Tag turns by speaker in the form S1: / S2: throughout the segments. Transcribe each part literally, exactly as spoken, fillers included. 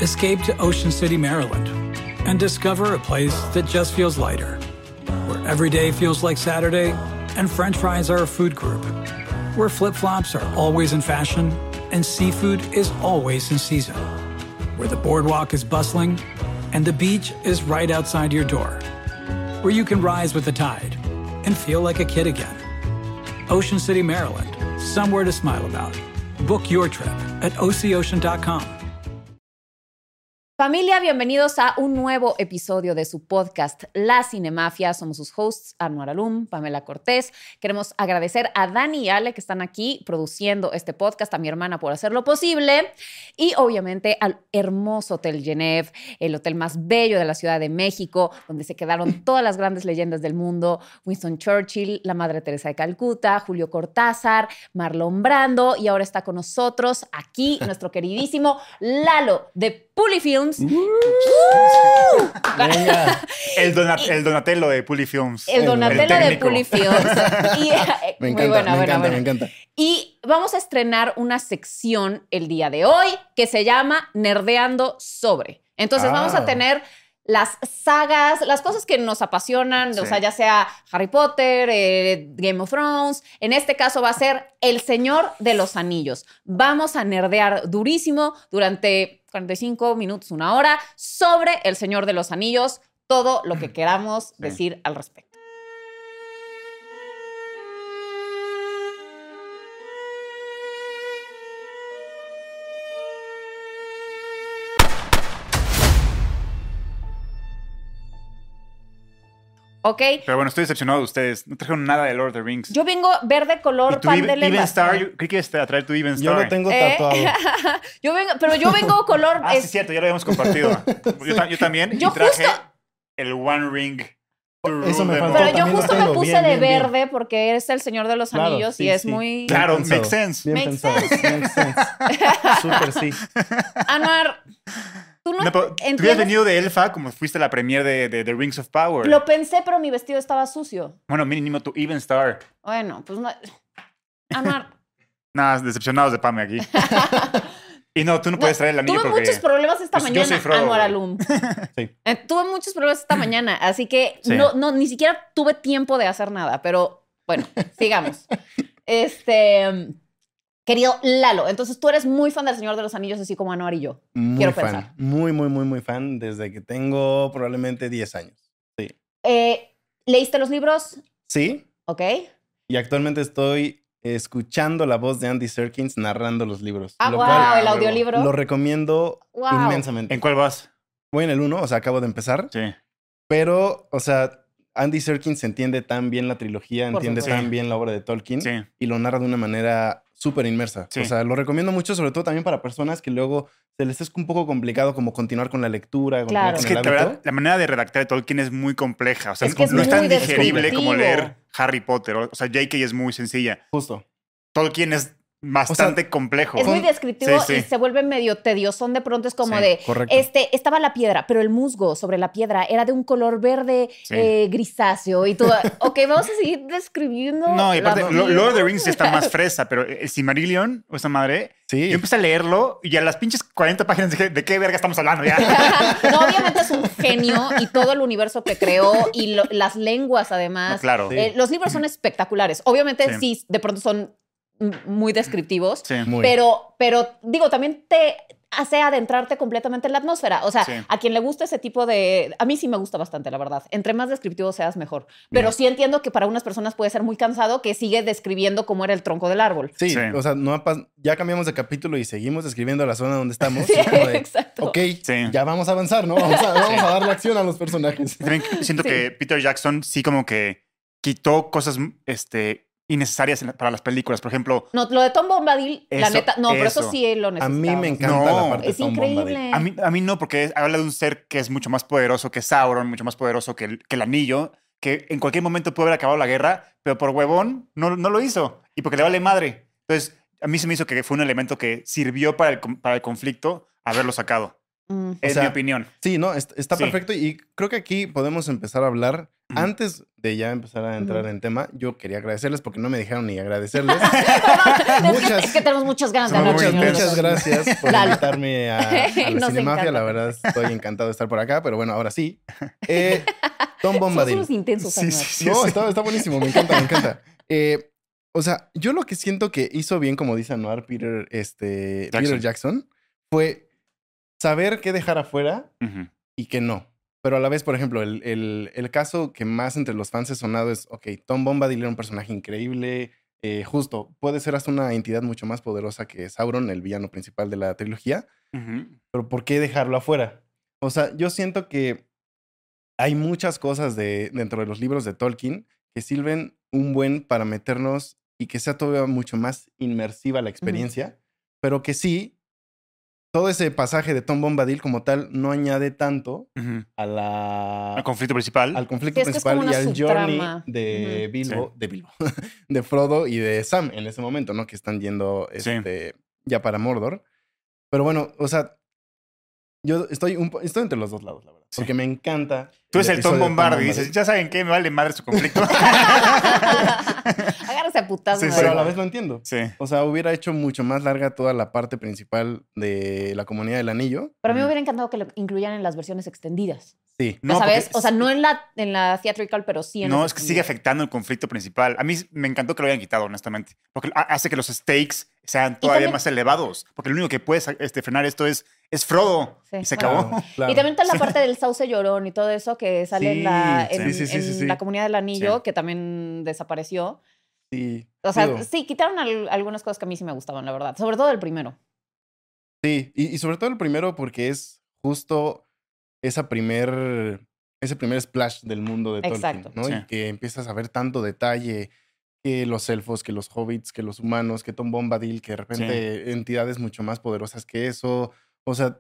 S1: Escape to Ocean City, Maryland, and discover a place that just feels lighter, where every day feels like Saturday and French fries are a food group, where flip-flops are always in fashion and seafood is always in season, where the boardwalk is bustling and the beach is right outside your door, where you can rise with the tide and feel like a kid again. Ocean City, Maryland, somewhere to smile about. Book your trip at o c ocean dot com.
S2: Familia, bienvenidos a un nuevo episodio de su podcast La Cinemafia. Somos sus hosts, Anwar Alum, Pamela Cortés. Queremos agradecer a Dani y Ale que están aquí produciendo este podcast, a mi hermana por hacerlo posible y obviamente al hermoso Hotel Genève, el hotel más bello de la Ciudad de México, donde se quedaron todas las grandes leyendas del mundo: Winston Churchill, la Madre Teresa de Calcuta, Julio Cortázar, Marlon Brando, y ahora está con nosotros aquí nuestro queridísimo Lalo de Puli Films.
S3: Uh, Venga. El, Donat el Donatello de Puli Films.
S2: El Donatello el de Puli Films. Y,
S4: me encanta, buena, me, buena, encanta buena. me encanta.
S2: Y vamos a estrenar una sección el día de hoy que se llama Nerdeando Sobre. Entonces ah. vamos a tener las sagas, las cosas que nos apasionan, sí. o sea, ya sea Harry Potter, eh, Game of Thrones. En este caso va a ser El Señor de los Anillos. Vamos a nerdear durísimo durante cuarenta y cinco minutos, una hora, sobre El Señor de los Anillos, todo lo que queramos sí. decir al respecto. ¿Ok?
S3: Pero bueno, estoy decepcionado de ustedes. No trajeron nada de Lord of the Rings.
S2: Yo vengo verde color pan de lengua.
S3: Even Star, yo creí que ibas a traer tu Even Star.
S4: Yo lo tengo
S2: ¿Eh?
S4: tatuado.
S2: yo vengo, pero yo vengo color...
S3: ah,
S2: es...
S3: sí, cierto, ya lo habíamos compartido. yo, yo también.
S2: Yo
S3: y traje
S2: justo...
S3: el One Ring.
S4: Eso me faltó.
S2: Pero yo justo me puse
S4: bien,
S2: de
S4: bien,
S2: verde
S4: bien.
S2: porque es el Señor de los
S4: claro,
S2: Anillos
S4: sí,
S2: y es
S4: sí.
S2: muy...
S3: Claro,
S4: bien
S3: makes sense.
S4: Bien
S2: makes
S4: pensado.
S2: sense.
S4: Makes sense. Súper sí.
S2: Anwar, tú no,
S3: no pero,
S2: entiendes...
S3: Tú hubieras venido de Elfa como fuiste a la premiere de, de, de Rings of Power.
S2: Lo pensé, pero mi vestido estaba sucio.
S3: Bueno, mínimo tu Even Star.
S2: Bueno, pues no... Anwar...
S3: Nada, decepcionados de Pame aquí. Y no, tú no, no puedes traer el anillo
S2: tuve
S3: porque...
S2: muchos problemas esta
S3: pues
S2: mañana,
S3: Frodo,
S2: Anwar Alum.
S4: sí.
S2: eh, tuve muchos problemas esta mañana, así que
S3: sí.
S2: no, no, ni siquiera tuve tiempo de hacer nada. Pero bueno, sigamos. Este... Querido Lalo, entonces tú eres muy fan del Señor de los Anillos, así como Anwar y yo.
S4: Muy
S2: Quiero
S4: fan.
S2: pensar.
S4: Muy, muy, muy, muy fan desde que tengo probablemente diez años. Sí.
S2: Eh, ¿Leíste los libros?
S4: Sí.
S2: Ok.
S4: Y actualmente estoy escuchando la voz de Andy Serkins narrando los libros.
S2: Ah,
S4: lo
S2: wow,
S4: cual
S2: el audiolibro.
S4: Lo recomiendo
S2: wow.
S4: inmensamente.
S3: ¿En cuál vas?
S4: Voy en el uno, o sea, acabo de empezar.
S3: Sí.
S4: Pero, o sea, Andy Serkins entiende tan bien la trilogía,
S2: Por
S4: entiende
S2: supuesto.
S4: tan bien la obra de Tolkien
S3: Sí.
S4: y lo narra de una manera súper inmersa.
S3: Sí.
S4: O sea, lo recomiendo mucho, sobre todo también para personas que luego se les es un poco complicado como continuar con la lectura.
S2: Claro.
S3: Es
S4: Con
S3: que
S4: el
S3: la,
S4: hábito.
S3: verdad, la manera de redactar de Tolkien es muy compleja. O sea,
S2: Es que es
S3: no es
S2: muy
S3: tan digerible
S2: descriptivo.
S3: como leer Harry Potter. O sea, J K es muy sencilla.
S4: Justo.
S3: Tolkien es bastante
S4: O sea,
S3: complejo.
S2: Es muy descriptivo
S3: Sí, sí.
S2: y se vuelve medio tediosón de pronto. Es como
S3: Sí,
S2: de,
S4: correcto.
S2: este, estaba la piedra, pero el musgo sobre la piedra era de un color verde
S3: Sí.
S2: eh, grisáceo. Y tú, ok, vamos a seguir describiendo.
S3: No, y aparte,
S2: la
S3: Lo-
S2: vida.
S3: Lord of the Rings está más fresa, pero el Silmarillion, o esa madre,
S4: Sí.
S3: yo empecé a leerlo y a las pinches cuarenta páginas dije, ¿de qué verga estamos hablando ya?
S2: No, obviamente es un genio y todo el universo que creó y lo- las lenguas además.
S3: No, claro.
S4: Sí.
S2: Eh, los libros son espectaculares. Obviamente
S3: Sí.
S2: sí, de pronto son m- muy descriptivos.
S3: Sí.
S4: Muy.
S2: Pero, pero digo, también te hace adentrarte completamente en la atmósfera. O sea,
S3: Sí.
S2: a quien le gusta ese tipo de... A mí sí me gusta bastante, la verdad. Entre más descriptivo seas, mejor. Pero
S4: Bien.
S2: sí entiendo que para unas personas puede ser muy cansado que sigue describiendo cómo era el tronco del árbol.
S4: Sí,
S3: Sí.
S4: o sea, no ha pas- ya cambiamos de capítulo y seguimos describiendo la zona donde estamos.
S2: Sí,
S4: Y es como de,
S2: exacto.
S4: Ok,
S3: Sí.
S4: ya vamos a avanzar, ¿no? Vamos a, vamos a darle acción a los personajes.
S3: También siento
S2: Sí.
S3: que Peter Jackson sí como que quitó cosas este, innecesarias en la- para las películas. Por ejemplo,
S2: No, lo de Tom Bombadil, la
S3: Eso,
S2: neta... No, pero eso
S3: eso.
S2: sí lo
S4: A
S2: necesitamos.
S4: mí me encanta
S3: No,
S4: la parte
S2: Es
S4: de Tom Bombadil.
S2: increíble.
S3: a mí, a mí no, porque habla de un ser que es mucho más poderoso que Sauron, mucho más poderoso que el, que el anillo, que en cualquier momento puede haber acabado la guerra, pero por huevón no, no lo hizo. Y porque le vale madre. Entonces, a mí se me hizo que fue un elemento que sirvió para el, con- para el conflicto haberlo sacado.
S2: Mm.
S3: Es
S4: O sea,
S3: mi opinión.
S4: Sí, no, est- está
S3: Sí.
S4: perfecto y creo que aquí podemos empezar a hablar
S3: Ujú.
S4: Antes de ya empezar a entrar
S2: Ujú.
S4: en tema, yo quería agradecerles porque no me dejaron ni agradecerles.
S2: es, que,
S4: Muchas-
S2: es que tenemos muchas ganas de
S3: Somos
S2: hablar.
S3: muy
S2: señores.
S4: Muchas gracias por
S2: Lalo.
S4: invitarme a, a la
S2: Nos
S4: Cinemafia.
S2: encanta.
S4: La verdad, estoy encantado de estar por acá. Pero bueno, ahora sí. Eh, Tom
S2: Somos
S4: Bombadil.
S2: unos intensos,
S3: Sí,
S2: Anuar.
S3: sí, sí.
S4: No,
S3: sí.
S4: está, está buenísimo. Me encanta, me encanta. Eh, o sea, yo lo que siento que hizo bien, como dice Anuar, Peter, este,
S3: Jackson.
S4: Peter Jackson, fue saber qué dejar afuera
S3: Ujú.
S4: y qué no. Pero a la vez, por ejemplo, el, el- el caso que más entre los fans ha sonado es, ok, Tom Bombadil era un personaje increíble, eh, justo, puede ser hasta una entidad mucho más poderosa que Sauron, el villano principal de la trilogía,
S3: Ujú.
S4: pero ¿por qué dejarlo afuera? O sea, yo siento que hay muchas cosas de, dentro de los libros de Tolkien que sirven un buen para meternos y que sea todavía mucho más inmersiva la experiencia, pero que sí, todo ese pasaje de Tom Bombadil como tal no añade tanto
S3: Ujú.
S4: a la,
S3: El conflicto principal.
S4: al conflicto
S2: Sí, es que es
S4: principal
S2: como
S4: y
S2: una
S4: al journey
S2: subtrama.
S4: de
S2: Ujú.
S4: Bilbo,
S3: Sí.
S4: de Bilbo, de Frodo y de Sam en ese momento, ¿no? Que están yendo
S3: Sí.
S4: este, ya para Mordor. Pero bueno, o sea, yo estoy, un, po- estoy entre los dos lados, la verdad.
S3: Sí.
S4: Porque me encanta.
S3: Tú eres el Tom
S4: episodio de
S3: Bombard y dices,
S4: Bombadil,
S3: ya saben qué, me vale madre su conflicto.
S2: Agárrese a putazos.
S3: Sí,
S2: ¿no?
S3: sí.
S4: Pero a la vez lo entiendo.
S3: Sí.
S4: O sea, hubiera hecho mucho más larga toda la parte principal de la Comunidad del Anillo.
S2: Pero a mí me
S3: Ujú.
S2: hubiera encantado que lo incluyeran en las versiones extendidas.
S4: Sí.
S2: Ya ¿Sabes?
S3: porque
S2: O sea,
S3: es-
S2: no en la, en la theatrical, pero sí en
S3: No,
S2: las
S3: es que sigue
S2: extendidas.
S3: afectando el conflicto principal. A mí me encantó que lo hayan quitado, honestamente. Porque ha- hace que los stakes sean todavía
S2: también-
S3: más elevados. Porque lo único que puede este, frenar esto es, es Frodo.
S2: Sí,
S3: Y se
S2: bueno.
S3: acabó.
S4: Claro, claro.
S2: Y también está la parte del sauce llorón y todo eso que sale en, la,
S4: Sí,
S2: en,
S4: sí, sí, sí,
S2: en
S4: sí, sí.
S2: la Comunidad del Anillo,
S3: Sí.
S2: que también desapareció.
S4: Sí.
S2: O sea,
S4: Digo,
S2: sí, quitaron al- algunas cosas que a mí sí me gustaban, la verdad. Sobre todo el primero.
S4: sí. Y, y sobre todo el primero porque es justo esa primer, ese primer splash del mundo de Tolkien,
S2: Exacto.
S4: ¿no?
S3: Sí.
S4: Y que empiezas a ver tanto detalle, que los elfos, que los hobbits, que los humanos, que Tom Bombadil, que de repente entidades mucho más poderosas que eso. O sea,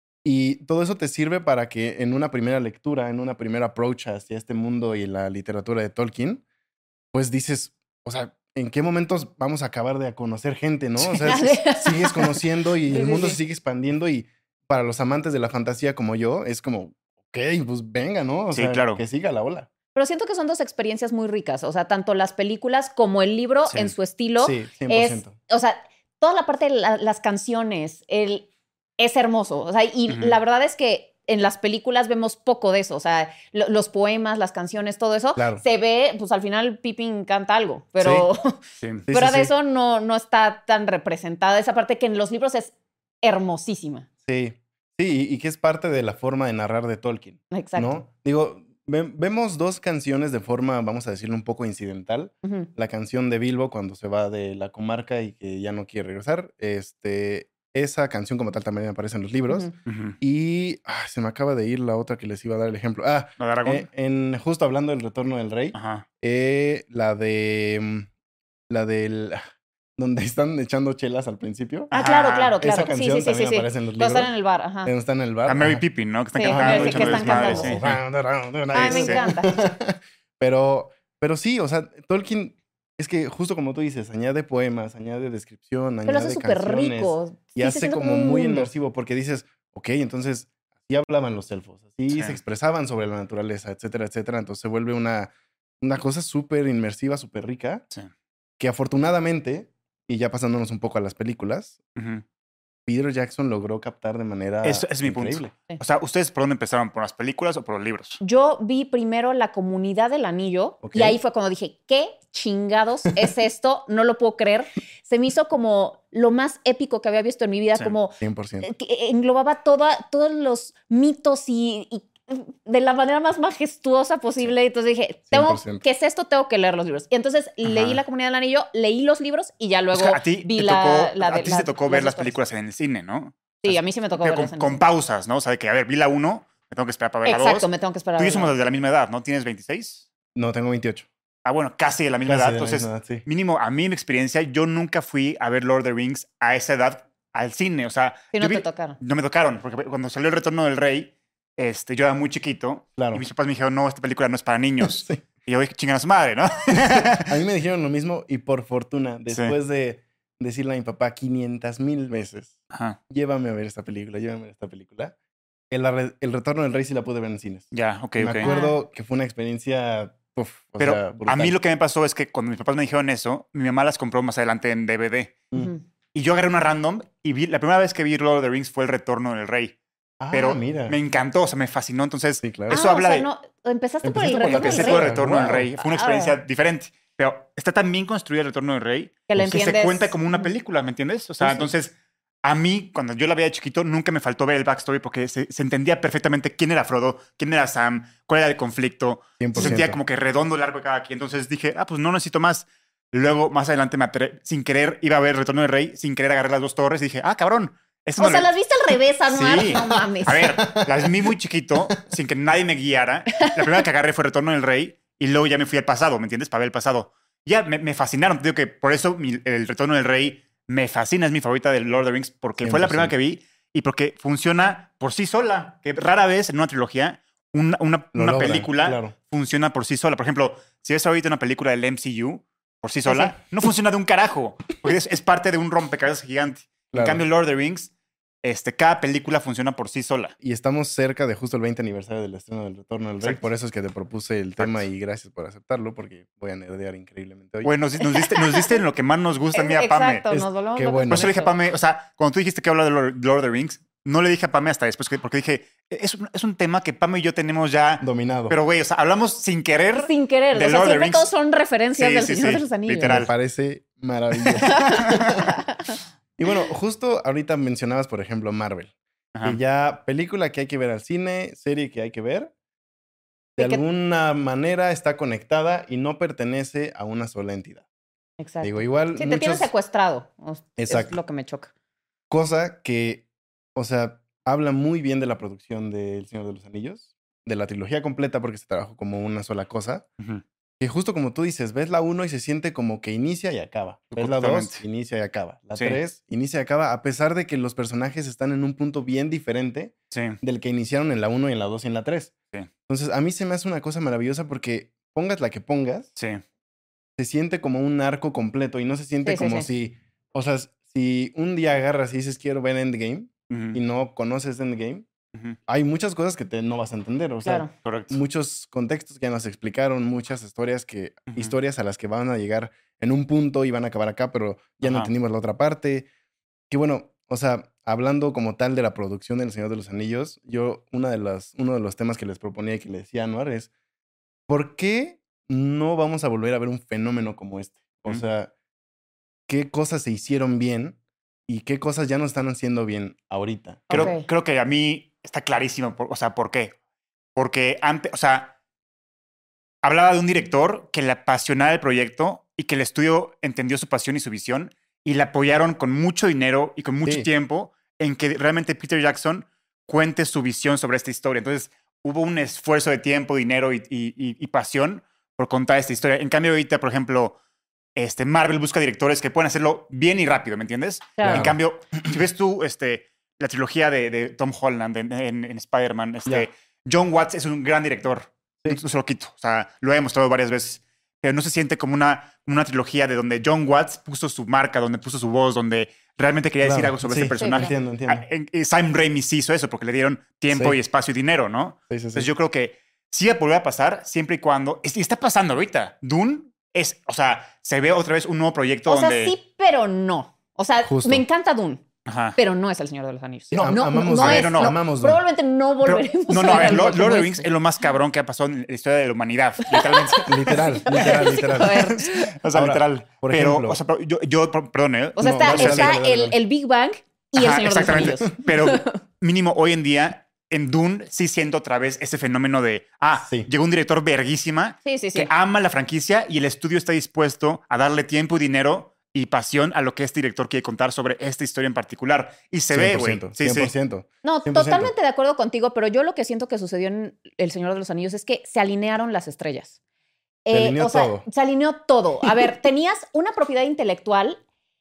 S4: y todo eso te sirve para que en una primera lectura, en una primera approach hacia este mundo y la literatura de Tolkien, pues dices, o sea, ¿en qué momentos vamos a acabar de conocer gente, no? O sea,
S2: Sí.
S4: sigues conociendo y
S2: Sí,
S4: el
S2: sí,
S4: mundo
S2: sí.
S4: se sigue expandiendo y para los amantes de la fantasía como yo, es como, ok, pues venga, ¿no? O
S3: Sí,
S4: sea,
S3: claro.
S4: que siga la ola.
S2: Pero siento que son dos experiencias muy ricas. O sea, tanto las películas como el libro
S3: Sí.
S2: en su estilo.
S4: Sí, cien por
S2: Es,
S4: ciento.
S2: o sea, toda la parte de la- las canciones, el, es hermoso. O sea, y
S3: Ujú.
S2: la verdad es que en las películas vemos poco de eso. O sea, lo- los poemas, las canciones, todo eso.
S4: Claro.
S2: Se ve, pues al final Pippin canta algo, pero
S3: Sí.
S4: Sí,
S2: fuera
S4: sí,
S2: de
S4: sí.
S2: eso no, no está tan representada. Esa parte que en los libros es hermosísima.
S4: Sí, sí, y, y que es parte de la forma de narrar de Tolkien,
S2: Exacto.
S4: ¿no? Digo, ve- vemos dos canciones de forma, vamos a decirlo, un poco incidental.
S2: Ujú.
S4: La canción de Bilbo cuando se va de la comarca y que ya no quiere regresar. Este, esa canción como tal también aparece en los libros.
S2: Ujú.
S3: Ujú.
S4: Y ah, se me acaba de ir la otra que les iba a dar el ejemplo. Ah,
S3: ¿La de Aragón?
S4: eh, en, justo hablando del retorno del rey,
S3: Ajá.
S4: eh, la de... mm, La del... Donde están echando chelas al principio.
S2: Ah,
S3: Ajá.
S2: claro, claro,
S4: Esa
S2: claro.
S4: canción
S2: Sí, sí, sí,
S4: también
S2: sí. sí.
S4: aparece en los
S2: Cuando están
S4: libros.
S2: en el bar, ajá.
S4: Donde están en el bar.
S3: A Mary
S4: ajá.
S3: Pippin, ¿no? Que están
S2: Sí,
S3: cantando,
S2: Mary, que
S3: echando
S2: están
S3: desmadre,
S2: cantando.
S3: sí.
S2: Ah, me
S3: Sí.
S2: encanta.
S4: Pero, pero sí, o sea, Tolkien es que justo como tú dices, añade poemas, añade descripción,
S2: Pero lo
S4: añade
S2: hace súper
S4: canciones
S2: rico.
S4: y
S2: Sí, se
S4: hace
S2: siente
S4: como
S2: un
S4: muy
S2: mundo.
S4: inmersivo porque dices, ok, entonces así hablaban los elfos, así
S3: Sí.
S4: se expresaban sobre la naturaleza, etcétera, etcétera. Entonces se vuelve una, una cosa súper inmersiva, súper rica,
S3: Sí.
S4: que afortunadamente, y ya pasándonos un poco a las películas,
S3: Ujú.
S4: Peter Jackson logró captar de manera
S3: Eso es mi punto.
S4: increíble.
S3: O sea, ¿ustedes por dónde empezaron? ¿Por las películas o por los libros?
S2: Yo vi primero La Comunidad del Anillo
S4: Ok.
S2: y ahí fue cuando dije, ¿qué chingados es esto? No lo puedo creer. Se me hizo como lo más épico que había visto en mi vida,
S3: Sí.
S2: como
S4: cien por ciento.
S2: eh, que englobaba toda, todos los mitos y, y de la manera más majestuosa posible. Entonces dije, tengo,
S4: cien por ciento.
S2: ¿qué es esto? Tengo que leer los libros. Y entonces leí La Comunidad del Anillo, leí los libros y ya luego
S3: Es que a ti
S2: vi
S3: te
S2: la,
S3: tocó,
S2: la
S3: a
S2: de
S3: ti
S2: la-
S3: sí te tocó
S2: las
S3: ver
S2: dos
S3: las
S2: partes.
S3: películas en el cine, ¿no?
S2: Sí, a mí sí me tocó
S3: Pero
S2: verlas
S3: con,
S2: en el
S3: con
S2: cine.
S3: pausas, ¿no? O sea, de que, a ver, vi la uno, me tengo que esperar para ver la dos.
S2: Exacto, me tengo que esperar.
S3: Tú y
S2: a
S3: yo somos
S2: verla.
S3: de la misma edad, ¿no? ¿Tienes veintiséis?
S4: No, tengo veintiocho.
S3: Ah, bueno, casi de la misma
S4: Casi
S3: edad.
S4: de la
S3: Entonces,
S4: misma edad, sí.
S3: mínimo, a mí en mi experiencia, yo nunca fui a ver Lord of the Rings a esa edad al cine. O sea,
S2: Sí, no
S3: yo
S2: te
S3: vi-
S2: tocaron.
S3: no me tocaron, porque cuando salió El Retorno del Rey, este, yo era muy chiquito.
S4: Claro.
S3: Y mis papás me dijeron, no, esta película no es para niños.
S4: Sí.
S3: Y yo dije, chingan a su madre, ¿no?
S4: A mí me dijeron lo mismo y por fortuna, después de decirle a mi papá quinientas mil veces,
S3: Ajá.
S4: llévame a ver esta película, llévame a ver esta película, El, arre- el Retorno del Rey sí la pude ver en cines.
S3: Ya, ok,
S4: Me
S3: ok.
S4: acuerdo que fue una experiencia... Uf, o
S3: Pero
S4: sea,
S3: a
S4: brutal.
S3: mí lo que me pasó es que cuando mis papás me dijeron eso, mi mamá las compró más adelante en D V D.
S2: Ujú.
S3: Y yo agarré una random y vi, la primera vez que vi Lord of the Rings fue El Retorno del Rey.
S4: Ah,
S3: Pero
S4: mira.
S3: me encantó, o sea, me fascinó. Entonces,
S4: Sí, claro.
S3: eso
S2: Ah,
S3: habla
S2: o sea,
S3: de...
S2: no, empezaste por el
S4: Empezaste por la
S2: retorno del
S3: Empecé
S2: rey.
S3: por El Retorno del
S4: Wow.
S3: Rey. Fue una
S2: Ah.
S3: experiencia diferente. Pero está tan bien construida El Retorno del Rey
S2: Que le
S3: que se
S2: entiendes.
S3: cuenta como una
S2: Ujú.
S3: película, ¿me entiendes? O sea,
S4: Sí, sí.
S3: entonces, a mí, cuando yo la veía de chiquito, nunca me faltó ver el backstory porque se, se entendía perfectamente quién era Frodo, quién era Sam, cuál era el conflicto.
S4: cien por
S3: Se
S4: ciento.
S3: sentía como que redondo, largo de cada quien. Entonces dije, ah, pues no necesito más. Luego, más adelante, me atre- sin querer, iba a ver Retorno del Rey, sin querer agarré las dos torres y dije, ah, cabrón. Esto
S2: O
S3: no
S2: sea,
S3: le-
S2: las viste al revés, Anuar.
S3: Sí.
S2: No mames.
S3: A ver, las vi muy chiquito, sin que nadie me guiara. La primera que agarré fue Retorno del Rey y luego ya me fui al pasado, ¿me entiendes? Para ver el pasado. Ya me, me fascinaron. Te digo que por eso mi- el Retorno del Rey me fascina, es mi favorita de Lord of the Rings, porque fue la primera que vi y porque funciona por sí sola. Que rara vez en una trilogía una, una,
S4: Lo
S3: una
S4: logra,
S3: película
S4: claro.
S3: funciona por sí sola. Por ejemplo, si ves ahorita una película del M C U por sí sola,
S2: sí.
S3: no funciona de un carajo, porque es, es parte de un rompecabezas gigante.
S4: Claro.
S3: En cambio, Lord of the Rings, este, cada película funciona por sí sola.
S4: Y estamos cerca de justo el veinte aniversario del estreno del Retorno del Rey.
S3: Exacto.
S4: Por eso es que te propuse el tema y gracias por aceptarlo, porque voy a nerdear increíblemente hoy.
S3: Bueno, nos, nos diste, nos diste en lo que más nos gusta a mí, a Pame.
S2: Exacto,
S4: Es-
S2: nos volvemos
S4: qué
S2: locos
S4: bueno.
S3: Por eso
S2: con
S3: le dije a
S2: eso.
S3: Pame, o sea, cuando tú dijiste que habla de Lord Lord of the Rings, no le dije a Pame hasta después, que- porque dije, es un, es un tema que Pame y yo tenemos ya.
S4: Dominado.
S3: Pero, güey, o sea, hablamos sin querer.
S2: Sin querer.
S3: de
S2: O sea,
S3: Lord of the
S2: siempre
S3: Rings.
S2: todos son referencias
S3: Sí,
S2: del
S3: sí,
S2: Señor
S3: sí,
S2: de los Anillos.
S3: literal.
S4: Me parece maravilloso. Y bueno, justo ahorita mencionabas, por ejemplo, Marvel.
S3: Ajá.
S4: Que ya película que hay que ver al cine, serie que hay que ver, de
S2: Sí, que-
S4: alguna manera está conectada y no pertenece a una sola entidad.
S2: Exacto.
S4: Digo, igual
S2: Sí, te
S4: muchos-
S2: tienes secuestrado. O- Es
S4: Exacto.
S2: lo que me choca.
S4: cosa que, o sea, habla muy bien de la producción de El Señor de los Anillos, de la trilogía completa porque se trabajó como una sola cosa.
S3: Ujú.
S4: Que justo como tú dices, ves la uno y se siente como que inicia y acaba. Ves la dos,
S3: Completamente.
S4: inicia y acaba. La
S3: Sí.
S4: tres, inicia y acaba, a pesar de que los personajes están en un punto bien diferente
S3: Sí.
S4: del que iniciaron en la uno y en la dos y en la tres.
S3: Sí.
S4: Entonces, a mí se me hace una cosa maravillosa porque pongas la que pongas,
S3: Sí.
S4: se siente como un arco completo y no se siente
S2: Sí, sí,
S4: como
S2: sí.
S4: si, o sea, si un día agarras y dices quiero ver Endgame
S3: Ujú.
S4: y no conoces Endgame,
S3: Ujú.
S4: hay muchas cosas que te, no vas a entender. O sea,
S2: Claro.
S3: Correcto.
S4: muchos contextos que ya nos explicaron, muchas historias que
S3: Ujú.
S4: historias a las que van a llegar en un punto y van a acabar acá, pero ya no
S3: Ajá.
S4: entendimos la otra parte. Que bueno, o sea, hablando como tal de la producción del Señor de los Anillos, yo una de las, uno de los temas que les proponía y que le decía a Anuar es, ¿por qué no vamos a volver a ver un fenómeno como este? O
S3: Ujú.
S4: sea, ¿qué cosas se hicieron bien y qué cosas ya no están haciendo bien ahorita?
S3: Creo,
S2: Ok.
S3: creo que a mí está clarísimo, por- o sea, ¿por qué? Porque antes, o sea, hablaba de un director que le apasionaba el proyecto y que el estudio entendió su pasión y su visión y le apoyaron con mucho dinero y con mucho
S4: Sí.
S3: tiempo en que realmente Peter Jackson cuente su visión sobre esta historia. Entonces, hubo un esfuerzo de tiempo, dinero y, y- y- y pasión por contar esta historia. En cambio, ahorita, por ejemplo, este, Marvel busca directores que puedan hacerlo bien y rápido, ¿me entiendes?
S2: Claro.
S3: En cambio, si ves tú este, la trilogía de, de Tom Holland en, en- en Spider-Man, este,
S4: Ya.
S3: John Watts es un gran director.
S4: Sí.
S3: No se lo quito. O sea, lo he demostrado varias veces. Pero no se siente como una, una trilogía de donde John Watts puso su marca, donde puso su voz, donde realmente quería decir
S4: Claro,
S3: algo sobre
S4: sí,
S3: ese personaje.
S4: Entiendo, entiendo.
S3: Ah, en- en Sam Raimi sí hizo eso porque le dieron tiempo
S4: Sí.
S3: y espacio y dinero, ¿no?
S4: Sí, sí, sí.
S3: Entonces yo creo que sí va a volver a pasar siempre y cuando... Y está pasando ahorita. Dune es... O sea, se ve otra vez un nuevo proyecto
S2: O sea,
S3: donde...
S2: sí, pero no. O sea,
S4: Justo.
S2: me encanta Dune,
S3: Ajá.
S2: pero no es El Señor de los Anillos.
S4: Sí,
S2: no,
S4: am-
S2: no,
S4: amamos
S2: no
S3: Dune.
S2: es.
S3: No, no,
S2: no,
S4: amamos Dune.
S2: probablemente no
S3: Pero-
S2: volveremos
S3: no,
S2: a
S3: no, a
S2: ver
S3: ver,
S2: algo
S3: Lord,
S2: como
S3: Lord of the
S2: este.
S3: Rings es lo más cabrón que ha pasado en la historia de la humanidad. Literalmente.
S4: Literal, literal,
S2: A
S4: literal.
S2: ver,
S3: O sea,
S4: Ahora,
S3: literal.
S4: por
S3: pero,
S4: ejemplo-
S3: o sea, pero yo, yo, per- perdón, ¿eh?
S2: o sea,
S4: No,
S2: está,
S4: dale, dale,
S2: está
S4: dale, dale,
S2: el,
S4: dale.
S2: el Big Bang y El
S3: Ajá,
S2: Señor de los
S3: exactamente.
S2: Anillos.
S3: Pero mínimo hoy en día, en Dune, sí siento otra vez ese fenómeno de, ah,
S4: Sí.
S3: llegó un director verguísima
S2: Sí, sí, sí.
S3: que ama la franquicia y el estudio está dispuesto a darle tiempo y dinero y pasión a lo que este director quiere contar sobre esta historia en particular. Y se ve, güey. Sí,
S4: cien por
S3: sí.
S4: ciento.
S2: No,
S4: cien por ciento.
S2: totalmente de acuerdo contigo, pero yo lo que siento que sucedió en El Señor de los Anillos es que se alinearon las estrellas.
S4: Se alineó
S2: o sea,
S4: todo.
S2: se alineó todo. A ver, tenías una propiedad intelectual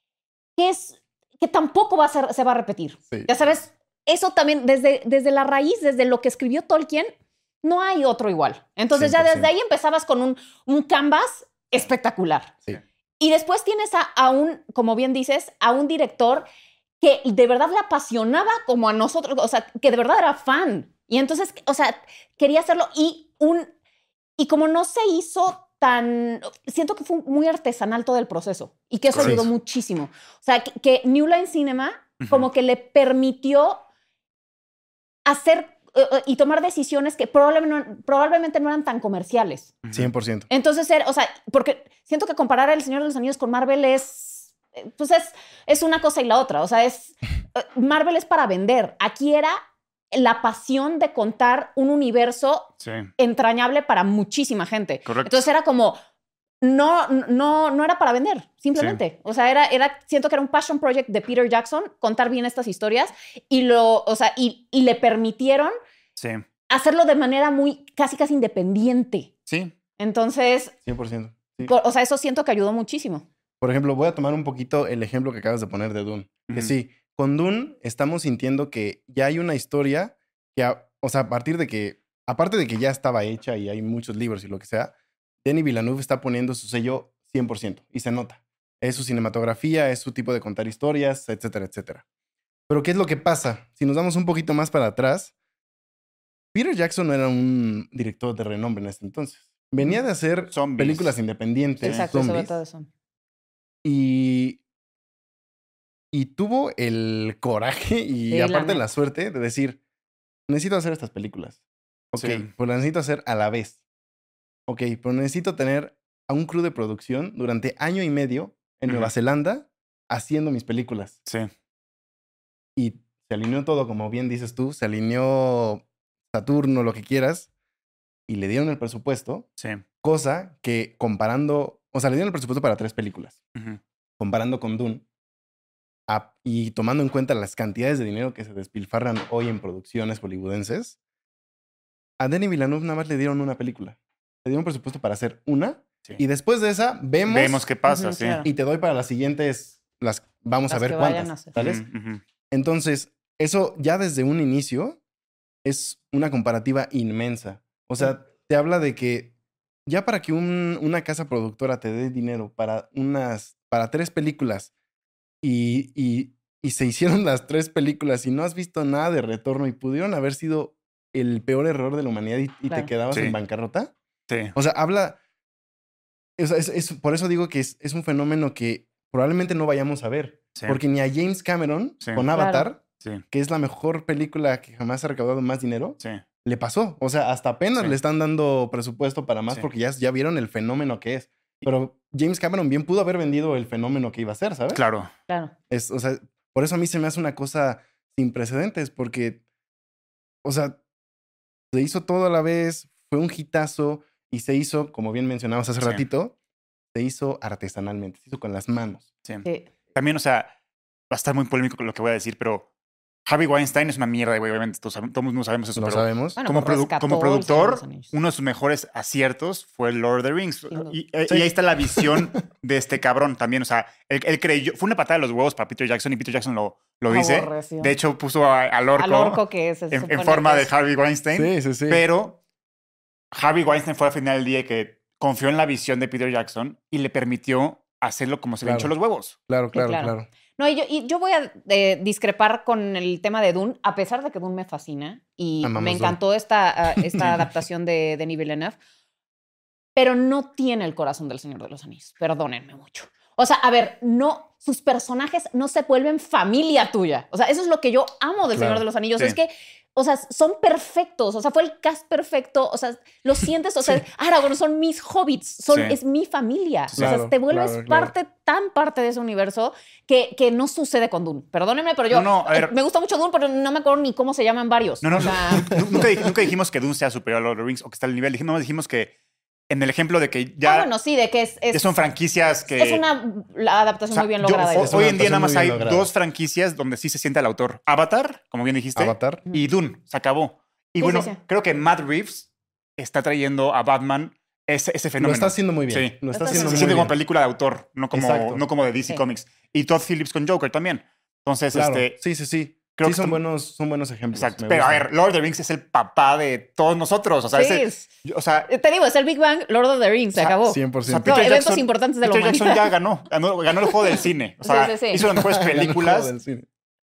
S2: que es que tampoco va a ser, se va a repetir.
S4: Sí.
S2: Ya sabes, eso también desde, desde la raíz, desde lo que escribió Tolkien, no hay otro igual. Entonces
S4: cien por
S2: ya
S4: ciento.
S2: desde ahí empezabas con un, un canvas espectacular.
S4: Sí.
S2: Y después tienes a, a un, como bien dices, a un director que de verdad le apasionaba como a nosotros, o sea, que de verdad era fan. Y entonces, o sea, quería hacerlo y un... Y como no se hizo tan... Siento que fue muy artesanal todo el proceso y que eso
S4: Correcto.
S2: ayudó muchísimo. O sea, que, que New Line Cinema como que le permitió hacer uh, y tomar decisiones que probablemente, probablemente no eran tan comerciales.
S4: cien por ciento.
S2: Entonces, era, o sea, porque siento que comparar El Señor de los Anillos con Marvel es, pues es, es una cosa y la otra. O sea, es, Marvel es para vender. Aquí era la pasión de contar un universo
S3: Sí.
S2: entrañable para muchísima gente.
S3: Correcto.
S2: Entonces era como, no, no, no era para vender, simplemente. Sí. O sea, era, era, siento que era un passion project de Peter Jackson, contar bien estas historias y, lo, o sea, y, y le permitieron
S3: sí.
S2: hacerlo de manera muy, casi, casi independiente.
S3: Sí.
S2: Entonces,
S4: cien por ciento. Sí.
S2: Por, o sea, eso siento que ayudó muchísimo.
S4: Por ejemplo, voy a tomar un poquito el ejemplo que acabas de poner de Dune. Uh-huh. Que sí, con Dune estamos sintiendo que ya hay una historia que, a, o sea, a partir de que, aparte de que ya estaba hecha y hay muchos libros y lo que sea, Denis Villeneuve está poniendo su sello cien por ciento y se nota. Es su cinematografía, es su tipo de contar historias, etcétera, etcétera. Pero ¿qué es lo que pasa? Si nos damos un poquito más para atrás, Peter Jackson no era un director de renombre en ese entonces. Venía de hacer zombies. Películas independientes.
S2: Exacto, sobre todo eso.
S4: Y, y tuvo el coraje y sí, aparte la, la suerte de decir, necesito hacer estas películas. Ok, sí. Pues las necesito hacer a la vez. Ok, pero necesito tener a un crew de producción durante año y medio en uh-huh. Nueva Zelanda haciendo mis películas.
S3: Sí.
S4: Y se alineó todo, como bien dices tú, se alineó Saturno, lo que quieras, y le dieron el presupuesto.
S3: Sí.
S4: Cosa que comparando, o sea, le dieron el presupuesto para tres películas.
S3: Uh-huh.
S4: Comparando con Dune, a, y tomando en cuenta las cantidades de dinero que se despilfarran hoy en producciones hollywoodenses, a Denis Villeneuve nada más le dieron una película. Le dieron presupuesto para hacer una, sí. Y después de esa vemos...
S3: Vemos qué pasa, uh-huh, sí.
S4: Claro. Y te doy para las siguientes, las vamos las a ver cuántas, ¿sabes?
S3: Uh-huh.
S4: Entonces, eso ya desde un inicio es una comparativa inmensa. O sea, uh-huh. te habla de que ya para que un, una casa productora te dé dinero para unas, para tres películas y, y, y se hicieron las tres películas y no has visto nada de retorno y pudieron haber sido el peor error de la humanidad y, y claro. te quedabas sí. en bancarrota.
S3: Sí.
S4: O sea, habla... Es, es, es, por eso digo que es, es un fenómeno que probablemente no vayamos a ver. Sí. Porque ni a James Cameron sí. con Avatar,
S3: claro. sí.
S4: que es la mejor película que jamás ha recaudado más dinero,
S3: sí.
S4: le pasó. O sea, hasta apenas sí. le están dando presupuesto para más sí. porque ya, ya vieron el fenómeno que es. Pero James Cameron bien pudo haber vendido el fenómeno que iba a ser, ¿sabes?
S3: Claro.
S2: Claro.
S4: Es, o sea, por eso a mí se me hace una cosa sin precedentes, porque, o sea, se hizo todo a la vez, fue un hitazo y se hizo, como bien mencionabas hace sí. ratito, se hizo artesanalmente, se hizo con las manos.
S3: Sí. sí. También, o sea, va a estar muy polémico con lo que voy a decir, pero Harvey Weinstein es una mierda, güey. Obviamente todos, todos no sabemos eso.
S4: Lo
S3: pero
S4: sabemos.
S2: Bueno,
S3: como,
S2: pues
S3: produ- como productor, uno de sus mejores aciertos fue Lord of the Rings. Sí. Y, sí. y ahí está la visión de este cabrón también. O sea, él, él creyó... Fue una patada de los huevos para Peter Jackson y Peter Jackson lo, lo dice.
S2: Aborreció.
S3: De hecho, puso a, al orco,
S2: al orco que es,
S3: en, en forma de Harvey Weinstein.
S4: Sí, sí, sí.
S3: Pero Harvey Weinstein fue al final del día que confió en la visión de Peter Jackson y le permitió hacerlo como se
S4: claro.
S3: le hinchó los huevos.
S4: Claro, claro,
S2: sí, claro.
S4: claro.
S2: No, y yo, y yo voy a eh, discrepar con el tema de Dune, a pesar de que Dune me fascina y
S4: Amamos
S2: me encantó Dune. esta, uh, esta adaptación de Denis Villeneuve, pero no tiene el corazón del Señor de los Anillos. Perdónenme mucho. O sea, a ver, no, sus personajes no se vuelven familia tuya. O sea, eso es lo que yo amo del claro. Señor de los Anillos. Sí. Es que, o sea, son perfectos. O sea, fue el cast perfecto. O sea, lo sientes. O sea, sí. Aragorn son mis hobbits. Son, sí. Es mi familia. Claro, o sea, te vuelves claro, parte, claro. tan parte de ese universo que, que no sucede con Dune. Perdónenme, pero yo
S3: no, no, ver,
S2: me gusta mucho Dune, pero no me acuerdo ni cómo se llaman varios.
S3: No, no,
S2: o sea,
S3: no. nunca, nunca dijimos que Dune sea superior a Lord of the Rings o que está al nivel. Dijimos, dijimos que en el ejemplo de que ya,
S2: ah, bueno, sí, de que es, es,
S3: ya son franquicias que...
S2: Es una adaptación o sea, muy bien lograda.
S3: Yo, hoy en día nada más hay lograda. dos franquicias donde sí se siente el autor. Avatar, como bien dijiste.
S4: Avatar.
S3: Y Dune, se acabó. Y sí, bueno, sí, sí. creo que Matt Reeves está trayendo a Batman ese, ese fenómeno.
S4: Lo está haciendo muy bien.
S3: Sí.
S4: Lo está
S3: se
S4: haciendo
S3: se
S4: muy
S3: siente
S4: bien.
S3: como película de autor, no como, no como de D C sí. Comics. Y Todd Phillips con Joker también. Entonces,
S4: claro.
S3: este...
S4: Sí, sí, sí. Creo sí, que son buenos, son buenos ejemplos.
S3: Exacto. Pero gusta. A ver, Lord of the Rings es el papá de todos nosotros. O sea,
S2: sí.
S3: ese, o sea
S2: te digo, es el Big Bang, Lord of the Rings, se acabó.
S4: cien por ciento.
S3: O sea,
S2: no, eventos
S3: Jackson,
S2: importantes de la
S3: Peter
S2: humanidad.
S3: Jackson ya ganó, ganó. Ganó el juego del cine. O sea, sí, sí, sí. hizo las mejores películas.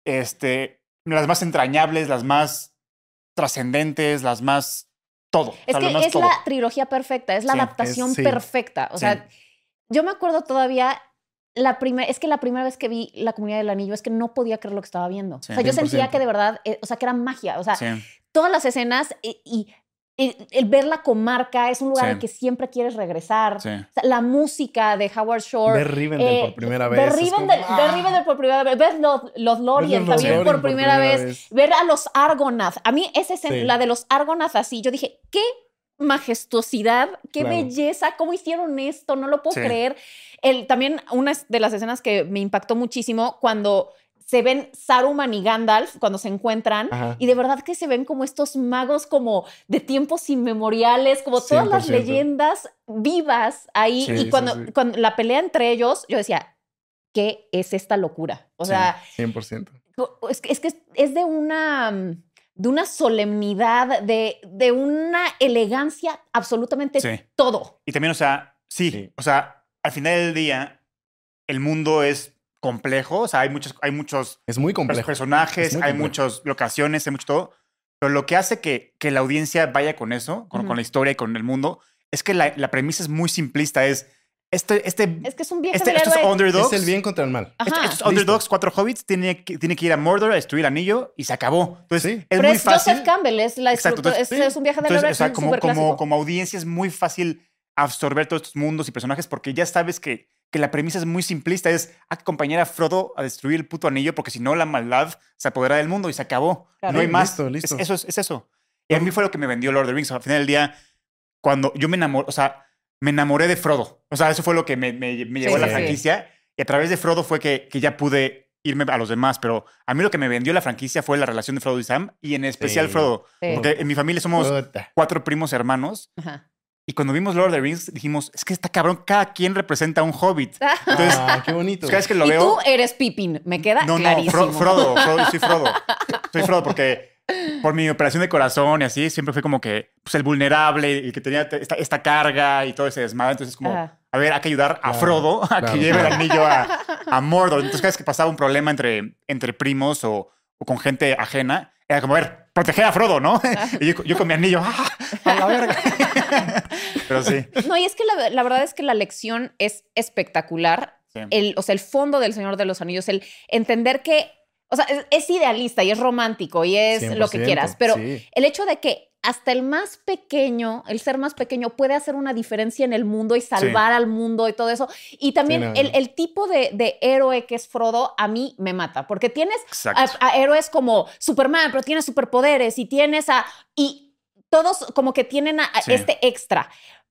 S3: este, las más entrañables, las más trascendentes, las más todo.
S2: Es
S3: o sea,
S2: que
S3: lo más
S2: es
S3: todo.
S2: la trilogía perfecta, es la
S3: Sí,
S2: adaptación
S4: es- sí.
S2: perfecta. O
S3: Sí.
S2: sea, yo me acuerdo todavía, la primera, es que la primera vez que vi La Comunidad del Anillo es que no podía creer lo que estaba viendo.
S3: Sí.
S2: O sea, yo
S4: cien por
S2: sentía
S4: ciento.
S2: que de verdad, eh, o sea, que era magia. O sea,
S3: Sí.
S2: todas las escenas y, y- y el ver la comarca es un lugar
S3: Sí.
S2: al que siempre quieres regresar.
S3: Sí.
S2: O sea, la música de Howard Shore.
S4: Ver Rivendell
S2: eh,
S4: por primera
S2: Ver
S4: vez. es
S2: Rivendell,
S4: como,
S2: ver
S4: ¡ah!
S2: Rivendell por primera vez. Ver los, los Lorien
S4: Ver los
S2: también
S4: Lorien
S2: por
S4: por
S2: primera,
S4: primera
S2: vez.
S4: vez.
S2: Ver a los Argonath. A mí esa escena,
S4: Sí.
S2: la de los Argonath así, yo dije, qué majestuosidad, qué
S4: Claro.
S2: belleza, cómo hicieron esto, no lo puedo
S3: Sí.
S2: creer. El, también una de las escenas que me impactó muchísimo cuando se ven Saruman y Gandalf cuando se encuentran
S4: Ajá.
S2: y de verdad que se ven como estos magos como de tiempos inmemoriales, como todas las
S4: cien por ciento.
S2: leyendas vivas ahí
S3: Sí,
S2: y
S3: sí,
S2: cuando,
S4: sí.
S2: cuando la pelea entre ellos, yo decía, ¿qué es esta locura? O
S3: Sí.
S2: sea,
S4: cien por ciento.
S2: es que es, que es de una de una solemnidad, de, de una elegancia, absolutamente
S3: Sí.
S2: todo.
S3: Y también, o sea, sí,
S4: Sí.
S3: o sea, al final del día, el mundo es complejo, o sea, hay muchos, hay muchos
S4: Es muy
S3: pers-
S4: complejo.
S3: personajes,
S4: Es muy
S3: hay
S4: complejo.
S3: muchas locaciones, hay mucho todo, pero lo que hace que, que la audiencia vaya con eso, con,
S2: Ujú.
S3: con la historia y con el mundo, es que la, la premisa es muy simplista, es este, este,
S2: Es que es un viaje
S3: este-
S2: del
S3: estos
S2: héroe.
S3: underdogs,
S4: Es el bien contra el mal.
S2: Ajá.
S3: est- estos
S4: Listo.
S3: underdogs, cuatro hobbits, tienen que, tienen que ir a Mordor a destruir el anillo y se acabó. Entonces,
S4: Sí.
S3: es
S2: Pero
S3: muy
S2: es
S3: fácil.
S2: Joseph Campbell, es la
S3: Exacto,
S2: estructura-
S3: entonces,
S2: es,
S3: sí.
S2: es un viaje del
S3: Entonces,
S2: héroe
S3: o sea, como,
S2: súper
S3: como,
S2: clásico.
S3: como audiencia es muy fácil absorber todos estos mundos y personajes porque ya sabes que, que la premisa es muy simplista. Es hay que acompañar a Frodo a destruir el puto anillo porque si no la maldad se apodera del mundo y se acabó.
S2: Claro.
S3: No hay
S4: Sí,
S3: más.
S4: listo, listo.
S3: Es, eso es, es eso. Y a mí fue lo que me vendió Lord of the Rings. Al final del día, cuando yo me enamoré, o sea, me enamoré de Frodo. O sea, eso fue lo que me, me, me llevó
S2: Sí,
S3: a la
S2: sí, sí.
S3: franquicia. Y a través de Frodo fue que, que ya pude irme a los demás. Pero a mí lo que me vendió la franquicia fue la relación de Frodo y Sam. Y en especial
S4: Sí.
S3: Frodo.
S2: Sí.
S3: Porque en mi familia somos
S4: Puta.
S3: cuatro primos hermanos.
S2: Ajá.
S3: Y cuando vimos Lord of the Rings, dijimos, es que está cabrón, cada quien representa a un hobbit. Entonces,
S4: Ah, qué bonito.
S3: cada vez que lo
S2: y
S3: veo...
S2: tú eres Pippin, me queda
S3: no, no,
S2: clarísimo.
S3: Fro- Frodo, Frodo, soy Frodo. Soy Frodo porque por mi operación de corazón y así, siempre fui como que pues, el vulnerable y que tenía esta, esta carga y todo ese desmadre. Entonces, como,
S2: Ajá.
S3: a ver, hay que ayudar a
S4: Claro,
S3: Frodo a
S4: claro,
S3: que lleve
S4: claro.
S3: el anillo a, a Mordor. Entonces, cada vez que pasaba un problema entre, entre primos o, o con gente ajena, era como, a ver, proteger a Frodo, ¿no? Y yo, yo con mi anillo, ¡ah! ¡A la verga! Pero sí.
S2: No, y es que la, la verdad es que la lección es espectacular.
S3: Sí.
S2: El, o sea, el fondo del Señor de los Anillos, el entender que, o sea, es, es idealista y es romántico y es lo que
S4: cien por ciento,
S2: quieras, pero
S4: sí.
S2: el hecho de que hasta el más pequeño, el ser más pequeño puede hacer una diferencia en el mundo y salvar al mundo y todo eso. Y también
S4: Sí, no,
S2: el,
S4: no.
S2: el tipo de, de héroe que es Frodo a mí me mata, porque tienes
S3: Exacto.
S2: a, a héroes como Superman, pero tienes superpoderes y tienes a... Y todos como que tienen a, a
S3: Sí.
S2: este extra.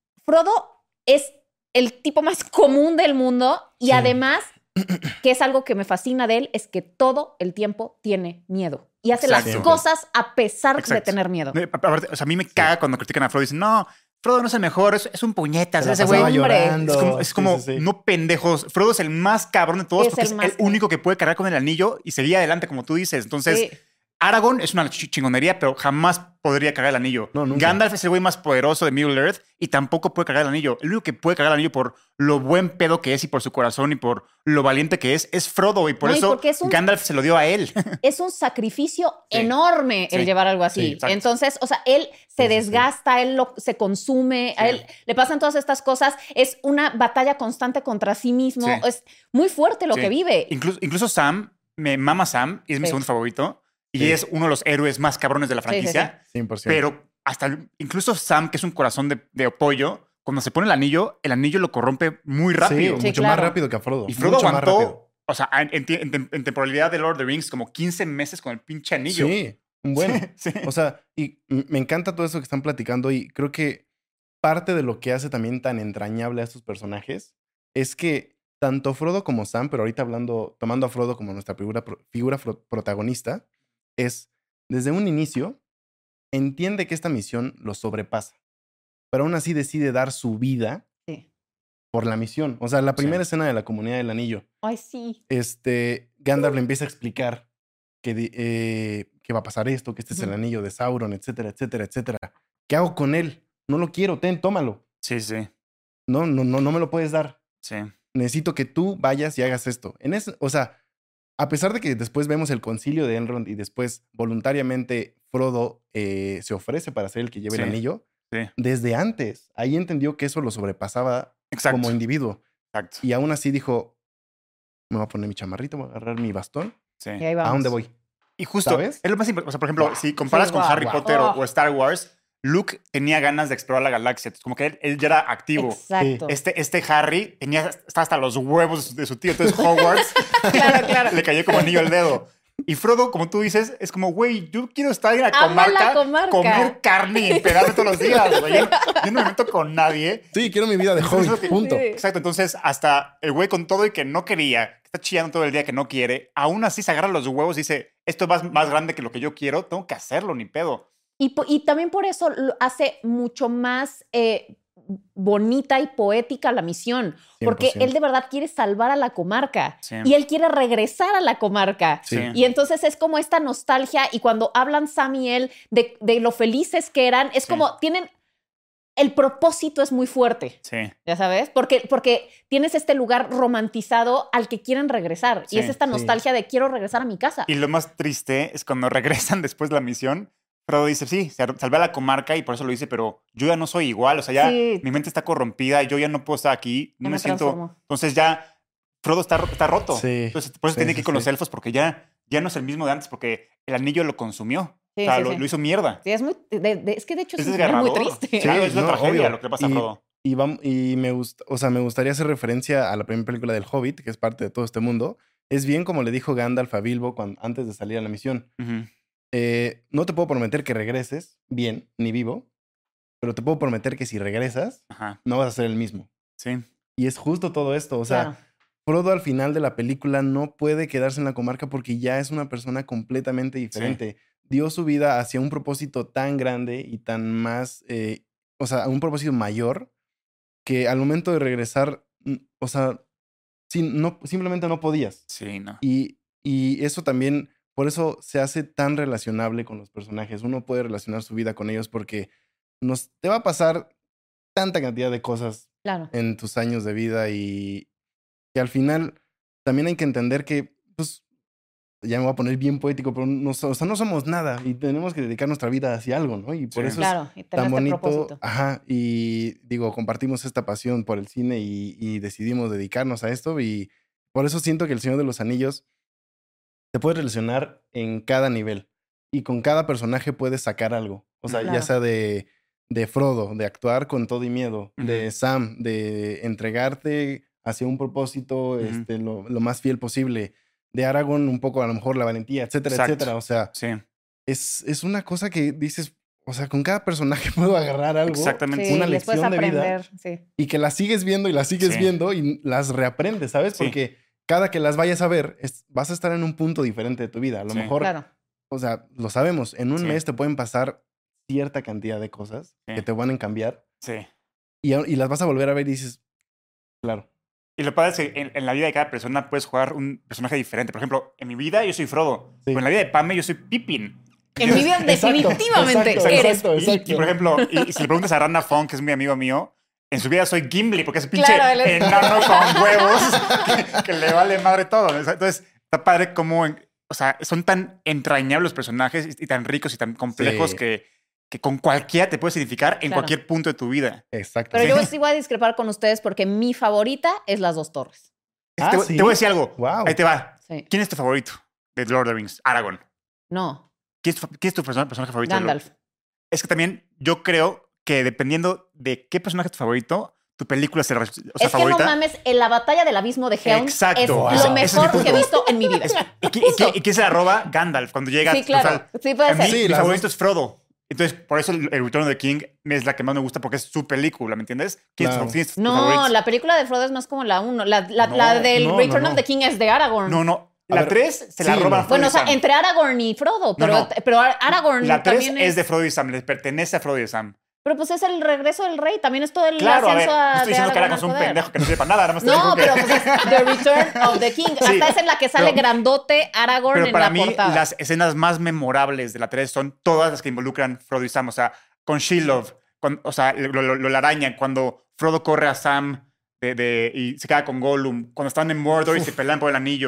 S2: Frodo es el tipo más común del mundo y
S4: Sí.
S2: además, que es algo que me fascina de él, es que todo el tiempo tiene miedo y hace
S3: Exacto.
S2: las cosas a pesar de
S3: Exacto.
S2: tener miedo.
S3: No, aparte, o sea, a mí me caga cuando critican a Frodo y dicen, no, Frodo no es el mejor, es, es un puñetas.
S4: Se la
S3: Ese
S2: pasaba
S3: güey
S2: hombre.
S4: llorando.
S3: es como, es
S4: Sí,
S3: como
S4: sí, sí.
S3: no pendejos. Frodo es el más cabrón de todos
S2: Es
S3: porque
S2: el
S3: es
S2: más
S3: el
S2: cabrón.
S3: único que puede cargar con el anillo y seguir adelante, como tú dices. Entonces,
S2: Sí.
S3: Aragorn es una ch- chingonería, pero jamás podría cargar el anillo.
S4: No, nunca.
S3: Gandalf es el güey más poderoso de Middle Earth y tampoco puede cargar el anillo. El único que puede cargar el anillo por lo buen pedo que es y por su corazón y por lo valiente que es, es Frodo. Y por
S2: No, y
S3: eso
S2: porque es un-
S3: Gandalf se lo dio a él.
S2: Es un sacrificio
S3: Sí.
S2: enorme el
S3: Sí.
S2: llevar algo
S3: Sí,
S2: así.
S3: exacto.
S2: Entonces, o sea, él se
S4: Sí, sí, sí.
S2: desgasta, él lo, se consume, a
S3: Sí.
S2: él le pasan todas estas cosas. Es una batalla constante contra sí mismo.
S3: Sí.
S2: Es muy fuerte lo
S3: Sí.
S2: que vive.
S3: Incluso, incluso Sam, me mama Sam y es mi
S2: Sí.
S3: segundo favorito. Y
S4: Sí.
S3: es uno de los héroes más cabrones de la
S2: Sí, sí,
S3: franquicia.
S4: cien por ciento.
S3: Pero hasta el- incluso Sam, que es un corazón de, de pollo, cuando se pone el anillo, el anillo lo corrompe muy rápido.
S4: Sí,
S2: Sí,
S4: mucho
S2: claro.
S4: más rápido que a Frodo.
S3: Y Frodo
S4: mucho más rápido.
S3: aguantó, o sea, en, en- en- en temporalidad de Lord of the Rings, como quince meses con el pinche anillo.
S4: Sí, un buen.
S3: Sí.
S4: O sea, y m- me encanta todo eso que están platicando y creo que parte de lo que hace también tan entrañable a estos personajes es que tanto Frodo como Sam, pero ahorita hablando, tomando a Frodo como nuestra figura, pro- figura fro- protagonista, es desde un inicio entiende que esta misión lo sobrepasa, pero aún así decide dar su vida
S2: Sí.
S4: por la misión. O sea, la primera
S3: Sí.
S4: escena de la Comunidad del Anillo,
S2: Ay, sí.
S4: este, Gandalf le empieza a explicar que, di- eh, que va a pasar esto, que este es el
S2: Ujú.
S4: anillo de Sauron, etcétera, etcétera, etcétera. ¿Qué hago con él? No lo quiero, ten, tómalo.
S3: Sí, sí,
S4: No, no, no, no me lo puedes dar.
S3: sí.
S4: Necesito que tú vayas y hagas esto. En ese, o sea, a pesar de que después vemos el concilio de Elrond y después voluntariamente Frodo eh, se ofrece para ser el que lleve
S3: Sí.
S4: el anillo,
S3: Sí.
S4: desde antes, ahí entendió que eso lo sobrepasaba
S3: Exacto.
S4: como individuo.
S3: Exacto.
S4: Y aún así dijo, me voy a poner mi chamarrito, voy a agarrar mi bastón.
S3: Sí.
S2: Y ahí vamos.
S4: ¿A dónde voy?
S3: Y justo,
S4: ¿Sabes?
S3: es lo más importante. O sea, por ejemplo,
S4: Wow.
S3: si comparas
S2: Sí,
S3: con
S2: wow,
S3: Harry
S2: wow.
S3: Potter o-
S2: Oh.
S3: o Star Wars, Luke tenía ganas de explorar la galaxia. Entonces, como que él, él ya era activo.
S2: Exacto.
S3: Este, este Harry tenía estaba hasta los huevos de su, de su tío. Entonces Hogwarts
S2: Claro, claro.
S3: le cayó como anillo al dedo. Y Frodo, como tú dices, es como, güey, yo quiero estar en la
S2: Ama
S3: comarca,
S2: la comarca.
S3: comer carne y empedarme todos los días. Güey. Yo, yo no me meto con nadie.
S4: Sí, quiero mi vida de
S3: Eso es lo
S4: hobbit,
S3: que-
S4: punto.
S2: Sí.
S3: Exacto, entonces hasta el güey con todo y que no quería, que está chillando todo el día que no quiere, aún así se agarra los huevos y dice, esto es más, más grande que lo que yo quiero, tengo que hacerlo, ni pedo.
S2: Y, po- y también por eso lo hace mucho más eh, bonita y poética la misión, porque
S4: cien por ciento.
S2: él de verdad quiere salvar a la comarca
S3: Sí.
S2: y él quiere regresar a la comarca.
S4: Sí.
S2: Y entonces es como esta nostalgia y cuando hablan Sam y él de, de lo felices que eran, es
S3: Sí.
S2: como tienen... El propósito es muy fuerte,
S3: Sí,
S2: ya sabes, porque, porque tienes este lugar romantizado al que quieren regresar
S3: Sí,
S2: y es esta
S4: sí.
S2: nostalgia de quiero regresar a mi casa.
S3: y lo más triste es cuando regresan después de la misión, Frodo dice, sí, sal- salvé a la comarca y por eso lo hice, pero yo ya no soy igual, o sea, ya
S2: Sí.
S3: mi mente está corrompida y yo ya no puedo estar aquí, no
S2: Ya
S3: me
S2: me
S3: siento...
S2: transformo.
S3: Entonces ya Frodo está, ro- está roto.
S4: Sí.
S3: Entonces por eso
S4: Sí,
S3: tiene
S4: sí,
S3: que ir con
S4: sí.
S3: los elfos porque ya, ya no es el mismo de antes porque el anillo lo consumió.
S2: Sí,
S3: o sea,
S2: sí,
S3: lo,
S2: sí.
S3: lo hizo mierda.
S2: Sí, es, muy, de- de- es que de hecho es,
S3: Es
S2: un final muy
S3: desgarrador.
S2: triste.
S3: Claro, es la
S4: no,
S3: tragedia
S4: obvio.
S3: lo que le pasa a
S4: Y-
S3: Frodo.
S4: Y, vam- y me gusta, o sea, me gustaría hacer referencia a la primera película del Hobbit, que es parte de todo este mundo. Es bien como le dijo Gandalf a Bilbo cuando, antes de salir a la misión.
S3: Ujú.
S4: Eh, no te puedo prometer que regreses bien, ni vivo, pero te puedo prometer que si regresas,
S3: Ajá,
S4: no vas a ser el mismo.
S3: sí.
S4: Y es justo todo esto. O sea,
S2: Claro.
S4: Frodo al final de la película no puede quedarse en la comarca porque ya es una persona completamente diferente. Dio su vida hacia un propósito tan grande y tan más, eh, o sea, un propósito mayor que al momento de regresar, mm, o sea, sí, no, simplemente no podías.
S3: Sí, no.
S4: Y, y eso también, por eso se hace tan relacionable con los personajes. Uno puede relacionar su vida con ellos porque nos, te va a pasar tanta cantidad de cosas
S2: Claro.
S4: en tus años de vida y que al final también hay que entender que, pues, ya me voy a poner bien poético, pero no, so- o sea, no somos nada y tenemos que dedicar nuestra vida hacia algo, ¿no? Y por
S3: Sí.
S4: eso
S2: Claro, y
S4: es
S2: tener
S4: tan
S2: este
S4: bonito.
S2: propósito.
S4: Ajá, y digo, compartimos esta pasión por el cine y, y decidimos dedicarnos a esto y por eso siento que El Señor de los Anillos te puede relacionar en cada nivel y con cada personaje puedes sacar algo. O sea,
S2: Claro.
S4: ya sea de, de Frodo, de actuar con todo y miedo, de
S3: Ujú.
S4: Sam, de entregarte hacia un propósito
S3: Ujú.
S4: este, lo, lo más fiel posible, de Aragorn un poco a lo mejor la valentía, etcétera,
S3: Exacto.
S4: etcétera. O sea,
S3: Sí,
S4: es, es una cosa que dices, o sea, con cada personaje puedo agarrar algo
S3: exactamente.
S2: Sí,
S4: una
S2: les puedes
S4: lección de vida.
S2: aprender. Sí.
S4: y que las sigues viendo y las sigues
S3: Sí.
S4: viendo y las reaprendes, ¿sabes?
S3: Sí.
S4: Porque cada que las vayas a ver, es- vas a estar en un punto diferente de tu vida. A lo
S3: Sí.
S4: mejor,
S2: Claro.
S4: o sea, lo sabemos, en un
S3: Sí.
S4: mes te pueden pasar cierta cantidad de cosas
S3: Sí.
S4: que te van a cambiar
S3: Sí.
S4: y, a- y las vas a volver a ver y dices, claro.
S3: Y lo padre es que en, en la vida de cada persona puedes jugar un personaje diferente. Por ejemplo, en mi vida yo soy Frodo.
S4: Sí.
S3: Pero en la vida de Pame yo soy Pippin.
S2: En mi vida
S4: Exacto,
S2: definitivamente
S4: exacto,
S2: eres.
S4: exacto,
S3: Y-
S4: exacto.
S3: Y, por ejemplo, y, y si le preguntas a Rana Fong, que es muy amigo mío, en su vida soy Gimli, porque es pinche
S2: Claro, él es-
S3: enano con huevos que, que le vale madre todo. Entonces, está padre cómo, en- o sea, son tan entrañables los personajes y, y tan ricos y tan complejos
S4: Sí.
S3: que, que con cualquiera te puedes identificar en
S2: Claro.
S3: cualquier punto de tu vida.
S4: Exacto.
S2: Pero
S4: Sí.
S2: yo sí voy a discrepar con ustedes porque mi favorita es Las Dos Torres.
S4: Ah,
S3: te,
S4: ¿sí?
S3: te voy a decir algo.
S4: Wow.
S3: Ahí te va.
S2: Sí.
S3: ¿Quién es tu favorito de Lord of the Rings? Aragorn.
S2: No,
S3: ¿Quién es tu, quién es tu persona- personaje favorito? de Lord-
S2: Gandalf.
S3: Es que también yo creo que dependiendo de qué personaje es tu favorito, tu película será o sea,
S2: Es que
S3: favorita.
S2: no mames, en la batalla del abismo de Helm
S3: Exacto.
S2: es
S4: Wow.
S2: lo
S3: Ese- ese es mi
S2: mejor que he
S3: punto.
S2: visto en mi vida.
S3: ¿Y, qui- y
S2: Justo.
S3: qui- y quién se la roba? Gandalf, cuando llega.
S2: Sí, claro.
S3: o sea,
S2: Sí, puede
S3: a mí,
S2: ser.
S4: Sí,
S3: mi
S4: las
S3: favorito
S4: dos.
S3: es Frodo. Entonces, por eso el el Return of the King es la que más me gusta porque es su película, ¿me entiendes? ¿Quién, es tu-
S4: Claro.
S3: quién es tu
S2: No,
S3: favorito?
S2: la película de Frodo es más como la uno. La, la,
S3: No,
S2: la del
S4: no,
S2: Return
S4: no,
S2: of
S4: no.
S2: the King es de Aragorn.
S3: No, no.
S4: A
S3: La
S4: ver,
S3: tres se la
S4: sí,
S3: roban
S4: no.
S3: a Frodo
S2: Bueno,
S3: y
S2: o sea,
S3: Sam.
S2: entre Aragorn y Frodo, pero,
S3: no.
S2: pero Ar- Aragorn
S3: La tres
S2: también
S3: es de Frodo y Sam, les pertenece a Frodo y Sam.
S2: Pero pues es el regreso del rey, también es todo el
S3: Claro, a ver,
S2: ascenso
S3: no
S2: a,
S3: estoy
S2: de
S3: diciendo que
S2: Aragorn
S3: Aragorn
S2: al
S3: es un
S2: poder.
S3: pendejo que no sirve para nada, nada más te
S2: No,
S3: digo que-
S2: pero pues es The Return of the King.
S3: Sí,
S2: Hasta es en la que sale
S3: pero-
S2: grandote Aragorn
S3: Pero
S2: en
S3: para
S2: la
S3: mí,
S2: portada.
S3: las escenas más memorables de la tres son todas las que involucran Frodo y Sam. O sea, con Shelob, con, o sea, lo, lo, lo la araña, cuando Frodo corre a Sam de, de- y se queda con Gollum, cuando están en Mordor y se pelean por el anillo,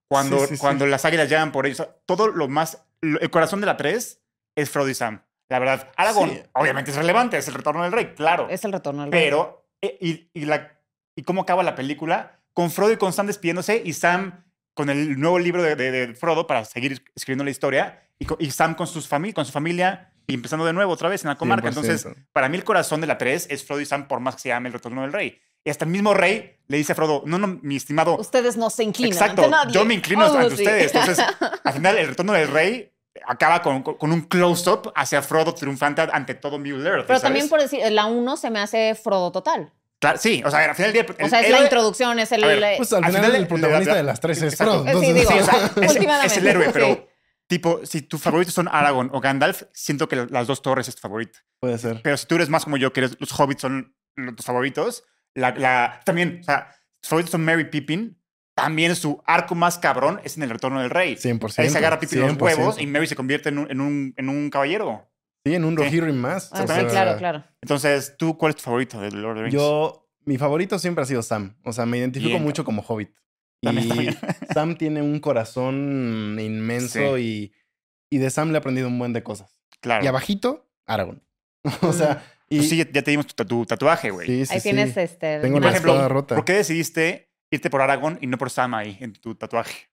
S3: Cuando,
S4: Sí, sí, sí.
S3: cuando las águilas llegan por ellos. Todo lo más... lo- el corazón de la tres es Frodo y Sam. La verdad. Aragorn,
S4: Sí.
S3: obviamente, es relevante. Es el retorno del rey, claro.
S2: Es el retorno al rey.
S3: Pero... eh, Y, y, la, ¿y cómo acaba la película? Con Frodo y con Sam despidiéndose y Sam con el nuevo libro de, de, de Frodo para seguir escribiendo la historia y, con, y Sam con, sus fami con su familia y empezando de nuevo otra vez en la comarca.
S4: cien por ciento.
S3: Entonces, para mí el corazón de la tres es Frodo y Sam por más que se llame el retorno del rey. Y hasta el mismo rey le dice a Frodo, no, no, mi estimado...
S2: Ustedes no se inclinan
S3: Exacto,
S2: ante nadie.
S3: yo me inclino
S2: Oh,
S3: ante
S2: sí.
S3: ustedes. Entonces, al final, el retorno del rey acaba con, con, con un close-up hacia Frodo triunfante ante todo Middle Earth.
S2: Pero
S3: ¿sabes?
S2: también por decir, la uno se me hace Frodo total.
S3: Claro, sí, o sea, al final del día...
S2: O
S3: el
S2: sea, es
S3: héroe-
S2: la introducción, es el...
S3: A ver,
S4: Pues al,
S3: Al
S4: final,
S3: final,
S4: el
S3: le-
S4: protagonista
S3: le-
S4: de las tres es
S3: Exacto.
S4: Frodo.
S2: Sí,
S4: entonces-
S2: digo,
S3: Sí, o sea, es,
S2: últimamente.
S3: es el héroe, pero
S2: Sí.
S3: tipo, si tus favoritos son Aragorn o Gandalf, siento que las dos torres es tu favorita.
S4: Puede ser.
S3: Pero si tú eres más como yo, que eres, los hobbits son tus favoritos, la, la, también, o sea, tus favoritos son Merry Pippin, también su arco más cabrón es en el retorno del rey.
S4: cien por ciento.
S3: Ahí se agarra a Pippin los
S4: cien por ciento.
S3: huevos y Merry se convierte en un, en un, en un caballero.
S4: Sí, en un
S3: Sí.
S4: Rohirrim más.
S2: Ah,
S4: O
S2: sí,
S4: sea,
S2: claro, claro.
S3: Entonces, ¿tú cuál es tu favorito de Lord of the Rings?
S4: Yo, mi favorito siempre ha sido Sam. O sea, me identifico
S3: Bien,
S4: mucho como hobbit.
S3: También,
S4: y
S3: también.
S4: Sam tiene un corazón inmenso y, y de Sam le he aprendido un buen de cosas.
S3: Claro.
S4: Y abajito, Aragorn. o sea, y
S3: Pues sí, ya, ya te dimos tu, tu tatuaje, güey.
S4: sí, sí,
S2: Ahí
S4: sí.
S2: tienes este...
S4: Tengo
S3: Y,
S4: la
S3: por ejemplo,
S4: espada rota.
S3: ¿por qué decidiste irte por Aragorn y no por Sam ahí en tu tatuaje?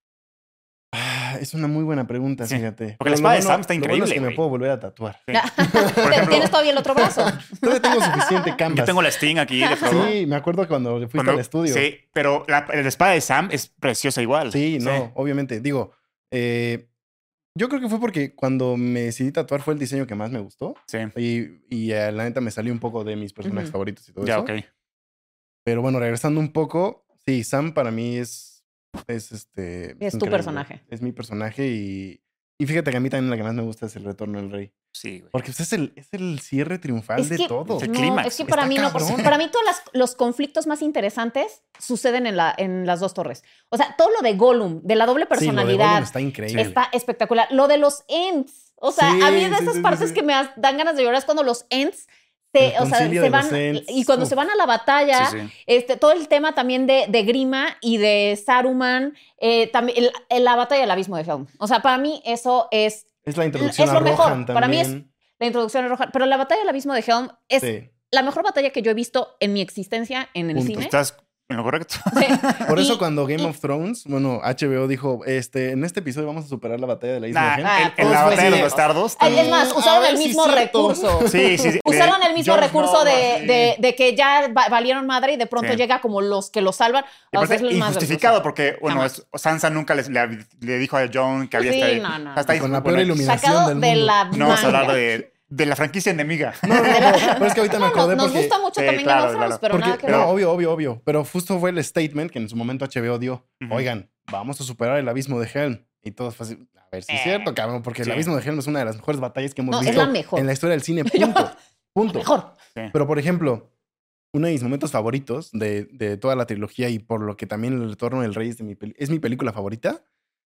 S4: Ah, es una muy buena pregunta,
S3: Sí,
S4: fíjate.
S3: porque la
S4: Pero
S3: espada
S4: lo
S3: de
S4: bueno-
S3: Sam está
S4: Lo bueno es
S3: increíble,
S4: que me
S3: güey.
S4: puedo volver a tatuar.
S3: Sí. Por ejemplo,
S2: Tienes todavía el otro brazo.
S4: Todavía tengo suficiente canvas.
S3: yo tengo la Sting aquí de Frodo.
S4: Sí, me acuerdo cuando fuiste
S3: Cuando-
S4: al estudio.
S3: Sí, pero la, la espada de Sam es preciosa igual.
S4: Sí, no, obviamente. Digo, eh, yo creo que fue porque cuando me decidí tatuar fue el diseño que más me gustó.
S3: Sí,
S4: Y, y eh, la neta me salió un poco de mis personajes
S2: Ujú.
S4: favoritos y todo
S3: ya,
S4: eso.
S3: ok.
S4: Pero bueno, regresando un poco, sí, Sam para mí es, es este...
S2: Es tu
S4: increíble.
S2: personaje.
S4: Es mi personaje y, y fíjate que a mí también la que más me gusta es el Retorno del Rey.
S3: Sí, güey.
S4: Porque pues, es, el, es el cierre triunfal
S2: Es
S4: de
S2: que,
S4: todo.
S3: El
S2: no,
S3: clímax.
S2: es que para
S4: Está
S2: mí no,
S4: cabrón.
S2: para mí todos las- los conflictos más interesantes suceden en, la, en las dos torres. O sea, todo lo de Gollum, de la doble
S4: Sí, lo de
S2: personalidad,
S4: Gollum está increíble.
S2: está espectacular. Lo de los Ents, o sea,
S4: Sí,
S2: a mí de
S4: sí,
S2: esas
S4: sí,
S2: partes
S4: sí.
S2: que me as- dan ganas de llorar es cuando los Ents se,
S4: El
S2: o sea,
S4: concilio
S2: se
S4: de
S2: van
S4: los Ents,
S2: y cuando
S4: uf.
S2: se van a la batalla,
S3: Sí, sí.
S2: este, todo el tema también de, de Grima y de Saruman, eh, también el- el- la batalla del abismo de Helm. O sea, para mí eso es
S4: Es la introducción
S2: es
S4: a
S2: lo mejor.
S4: Rohan también.
S2: Para mí es- la introducción a Rohan. Pero la batalla del abismo de Helm es
S4: Sí.
S2: la mejor batalla que yo he visto en mi existencia en el
S4: Punto.
S2: cine.
S3: Estás en lo correcto.
S2: Sí.
S4: Por eso
S2: Y-
S4: cuando Game
S2: y-
S4: of Thrones, bueno, H B O dijo, este, en este episodio vamos a superar la batalla de la isla
S3: Nah,
S4: de Helm.
S2: Ah,
S3: en, en
S2: todos
S3: la
S2: fue
S3: batalla de los
S2: así.
S3: bastardos.
S2: Ay, es más,
S4: Mm,
S2: usaron
S4: a ver
S2: el
S4: si
S2: mismo
S4: es cierto.
S2: recurso.
S3: Sí, sí, sí.
S2: Usaron
S3: De
S2: el mismo
S3: Jon
S2: recurso
S3: Snow,
S2: de,
S3: así.
S2: de- de que ya va- valieron madre y de pronto
S3: Sí.
S2: llega como los que lo salvan.
S3: Y
S2: O
S3: aparte,
S2: sea, es el más
S3: injustificado,
S2: del
S3: porque, bueno,
S2: Jamás.
S3: es- Sansa nunca les- le, le dijo a John que había
S2: Sí,
S3: estado-
S2: no, no.
S3: o sea, está ahí-
S4: Con la
S3: bueno,
S4: peor
S2: recurso.
S4: iluminación
S2: Sacado
S4: del
S2: de
S4: mundo.
S2: la
S3: No vamos a
S2: manga.
S3: hablar de, de la franquicia enemiga.
S4: No, no, no, pero es que ahorita me
S2: No, no,
S4: acordé
S2: nos
S4: porque...
S2: gusta mucho
S3: Sí,
S2: también
S3: claro,
S2: Game of Thrones,
S3: claro.
S2: pero
S4: porque-
S2: nada que
S4: no,
S2: ver.
S4: obvio, obvio, obvio. Pero justo fue el statement que en su momento H B O dio.
S3: Ujú.
S4: Oigan, vamos a superar el abismo de Helm. Y todo fue así, a ver si es
S2: Eh.
S4: cierto, cabrón, porque
S3: Sí.
S4: el abismo de Helm es una de las mejores batallas que hemos
S2: No, es
S4: visto
S2: la mejor.
S4: en la historia del cine. Punto. Punto.
S2: Mejor.
S3: Sí.
S4: Pero, por ejemplo, uno de mis momentos favoritos de, de toda la trilogía y por lo que también El Retorno del Rey es, de mi, peli- es mi película favorita,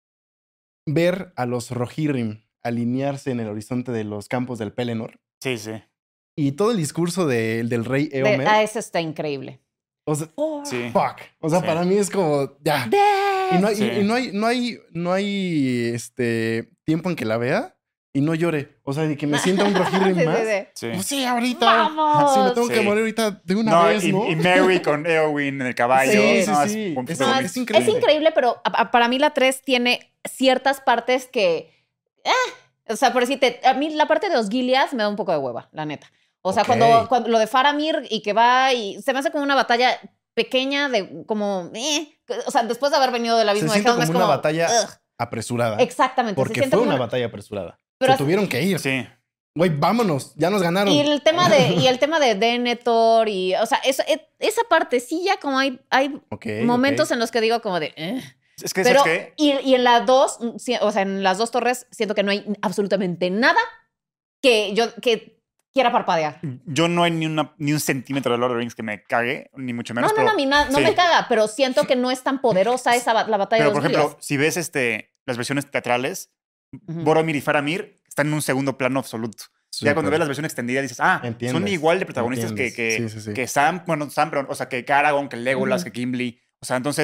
S4: ver a los Rohirrim alinearse en el horizonte de los campos del Pelennor
S3: Sí, sí.
S4: y todo el discurso de- del rey
S2: De-
S4: Eomer.
S2: ah, eso está increíble.
S4: O sea,
S3: Sí.
S4: fuck. O sea,
S3: Sí.
S4: para mí es como, ya.
S2: Death.
S4: Y no hay,
S3: Sí.
S4: y- y no hay, no hay, no hay este, tiempo en que la vea y no llore. O sea, de que me sienta un Rohirrim
S2: Sí, sí,
S4: más.
S2: sí.
S3: Sí.
S4: Pues sí, ahorita.
S2: ¡Vamos!
S4: Si me tengo
S3: Sí.
S4: que morir ahorita de una
S3: No,
S4: vez,
S3: y,
S4: ¿no?
S3: y Mary con Eowyn en el caballo.
S2: Sí,
S4: sí,
S3: no,
S4: sí.
S3: Es, un
S4: Es-
S3: puto
S2: No,
S3: bonito.
S4: es increíble.
S2: Es increíble, pero a- a- para mí la tres tiene ciertas partes que... eh, o sea, por decirte, a mí la parte de los Gilead me da un poco de hueva, la neta. O sea,
S4: Ok.
S2: cuando, cuando lo de Faramir y que va y se me hace como una batalla pequeña de como... eh, o sea, después de haber venido del
S4: Se
S2: abismo de
S4: siente
S2: Helm es
S4: como una
S2: como...
S4: batalla
S2: ugh.
S4: apresurada.
S2: Exactamente. se
S4: Porque
S2: siente
S4: fue
S2: como
S4: una batalla apresurada.
S2: Pero
S4: Se
S2: así-
S4: tuvieron que ir.
S3: Sí.
S4: Güey, vámonos. Ya nos ganaron.
S2: Y el tema de, y el tema de Denethor y... O sea, eso, e- esa partecilla como hay, hay
S4: Ok,
S2: momentos
S4: ok.
S2: en los que digo como de... eh.
S3: Es que,
S2: Pero,
S3: ¿sabes qué?
S2: y, y en las dos, mm, sí, o sea, en las dos torres, siento que no hay absolutamente nada que yo que quiera parpadear.
S3: Yo no hay ni, una, ni un centímetro de Lord of the Rings que me cague, ni mucho
S2: No,
S3: menos.
S2: no,
S3: pero,
S2: no, a mí na- no
S3: sí.
S2: me caga, pero siento que no es tan poderosa esa ba- la batalla
S3: Pero,
S2: de
S3: por
S2: los
S3: ejemplo,
S2: Gilead.
S3: si ves este, las versiones teatrales,
S2: Ujú.
S3: Boromir y Faramir están en un segundo plano absoluto. ya cuando
S4: Súper.
S3: ves la versión extendida dices, ah,
S4: Entiendes,
S3: son igual de protagonistas que,
S4: entiendes.
S3: que,
S4: Sí, sí, sí.
S3: que Sam, bueno, Sam, pero, o sea, que Aragorn, que Legolas,
S2: Ujú.
S3: que Gimli. O sea, entonces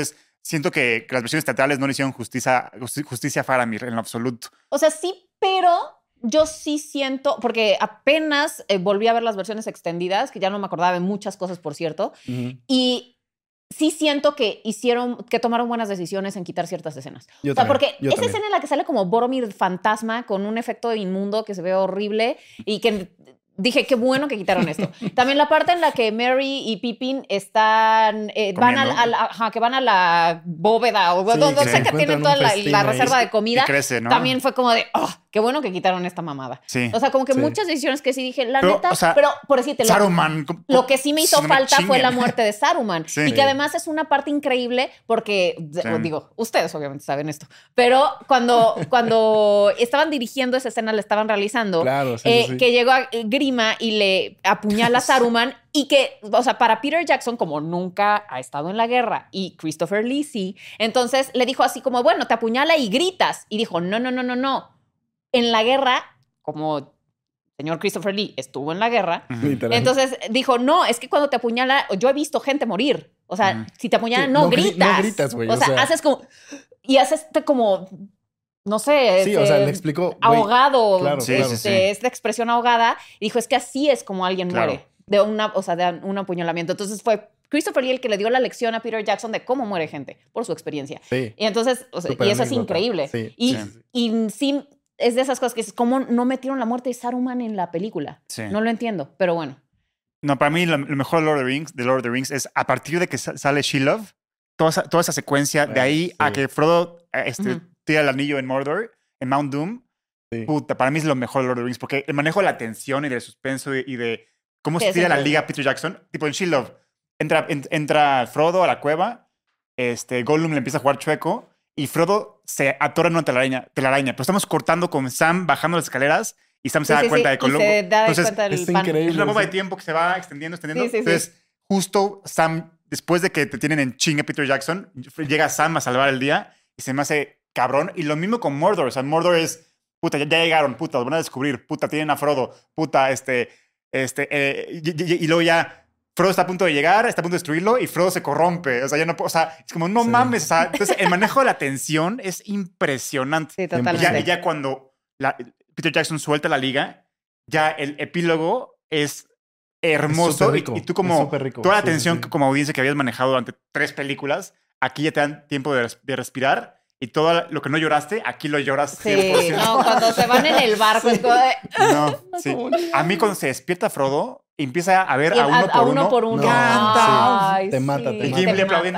S3: siento que, que las versiones teatrales no le hicieron justicia, justicia a Faramir en lo absoluto.
S2: O sea, sí, pero yo sí siento, porque apenas eh, volví a ver las versiones extendidas, que ya no me acordaba de muchas cosas, por cierto,
S4: Ujú.
S2: y sí siento que hicieron, que tomaron buenas decisiones en quitar ciertas escenas.
S4: Yo
S2: o sea,
S4: también,
S2: porque
S4: yo
S2: esa
S4: también.
S2: escena en la que sale como Boromir fantasma con un efecto inmundo que se ve horrible y que dije, qué bueno que quitaron esto. También la parte en la que Merry y Pippin están, eh, van a, la- a la, ajá, que van a la bóveda o
S4: Sí,
S2: donde
S4: que
S2: sea que
S4: encuentran
S2: tienen
S4: un
S2: toda la,
S4: festín
S2: la
S4: ahí.
S2: reserva de
S3: Y
S2: comida.
S3: crece, ¿no?
S2: También fue como de, oh, qué bueno que quitaron esta mamada.
S3: Sí.
S2: O sea, como que
S4: Sí.
S2: muchas decisiones que sí dije, la
S3: Pero,
S2: neta,
S3: o sea,
S2: pero por decirte, lo,
S3: Saruman.
S2: lo que sí me hizo
S3: no me
S2: falta fue
S3: chinguen.
S2: la muerte de Saruman.
S3: Sí.
S2: Y que además es una parte increíble porque,
S3: Sí.
S2: digo, ustedes obviamente saben esto, pero cuando, cuando estaban dirigiendo esa escena, la estaban realizando,
S4: Claro, sí,
S2: eh,
S4: sí, sí.
S2: que llegó a Grima y le apuñala a Saruman y que, o sea, para Peter Jackson, como nunca ha estado en la guerra y Christopher Lee sí, entonces le dijo así como, bueno, te apuñala y gritas. Y dijo, no, no, no, no, no. En la guerra, como señor Christopher Lee estuvo en la guerra,
S3: Ujú.
S4: Literal.
S2: entonces dijo, no, es que cuando te apuñala, yo he visto gente morir. O sea,
S3: Ujú.
S2: si te apuñalan,
S4: Sí,
S2: no,
S4: no gri-
S2: gritas.
S4: no gritas, güey,
S2: O
S4: o
S2: sea,
S4: sea.
S2: haces como... Y haces este como... No sé,
S4: Sí, o
S2: este,
S4: sea, le explicó, güey,
S2: ahogado,
S4: claro,
S3: Sí,
S2: este,
S3: claro. sí, sí.
S2: esta expresión ahogada. Y dijo, es que así es como alguien
S3: Claro.
S2: muere. De una, o sea, de un apuñalamiento. Entonces fue Christopher Lee el que le dio la lección a Peter Jackson de cómo muere gente, por su experiencia.
S4: Sí.
S2: Y entonces, o sea,
S4: Súper
S2: y eso es
S4: anécdota.
S2: increíble.
S4: Sí,
S2: y,
S3: sí,
S4: sí.
S2: y sí, es de esas cosas que es como no metieron la muerte de Saruman en la película.
S3: Sí.
S2: No lo entiendo, pero bueno.
S3: No, para mí lo, lo mejor de Lord of the Rings, de Lord of the Rings es a partir de que sa- sale Shelob, toda esa, toda esa secuencia, de
S4: Bueno,
S3: ahí
S4: sí.
S3: a que Frodo eh, este,
S2: Ujú.
S3: tira el anillo en Mordor, en Mount Doom.
S4: Sí.
S3: Puta, para mí es lo mejor de Lord of the Rings, porque el manejo de la tensión y del suspenso y, y de cómo
S2: Sí,
S3: se
S2: es
S3: tira la
S2: increíble.
S3: liga Peter Jackson. Tipo en Shelob, entra, en- entra Frodo a la cueva, este, Gollum le empieza a jugar chueco y Frodo se atora en una telaraña, telaraña. Pero estamos cortando con Sam bajando las escaleras y Sam se
S2: Sí,
S3: da
S2: sí,
S3: cuenta
S2: sí,
S3: de
S2: y
S3: Colombo.
S2: se da
S3: Entonces,
S2: cuenta del
S4: es
S2: pan.
S4: increíble.
S3: es una bomba de
S4: sí.
S3: tiempo que se va extendiendo, extendiendo.
S2: Sí, sí, sí.
S3: Entonces, justo Sam, después de que te tienen en chinga Peter Jackson, llega Sam a salvar el día y se me hace cabrón. Y lo mismo con Mordor. O sea, Mordor es, puta, ya, ya llegaron, puta, los van a descubrir, puta, tienen a Frodo, puta, este, este, eh, y, y- y luego ya Frodo está a punto de llegar, está a punto de destruirlo y Frodo se corrompe. O sea, ya no puedo, o sea, es como, no
S4: Sí.
S3: mames. O sea, entonces el manejo de la tensión es impresionante.
S2: Sí,
S3: Y
S2: totalmente.
S3: ya, y ya cuando la- Peter Jackson suelta la liga, ya el epílogo es hermoso.
S4: súper
S3: Y-
S4: rico,
S3: y, tú
S4: es
S3: como
S4: súper rico,
S3: toda la
S4: sí, sí,
S3: tensión
S4: sí.
S3: que como audiencia que habías manejado durante tres películas, aquí ya te dan tiempo de, res- de respirar y todo lo que no lloraste, aquí lo lloras
S2: Sí,
S3: cien por ciento.
S2: no, cuando se van en el barco es como de...
S3: No, sí. A mí cuando se despierta Frodo, empieza a ver
S2: Y
S3: a uno por uno.
S2: por uno.
S4: No,
S3: Canta.
S2: Ay,
S4: Te mata,
S2: sí,
S4: te
S3: Y
S4: mata.
S3: Gimli
S2: te
S3: aplaudiendo.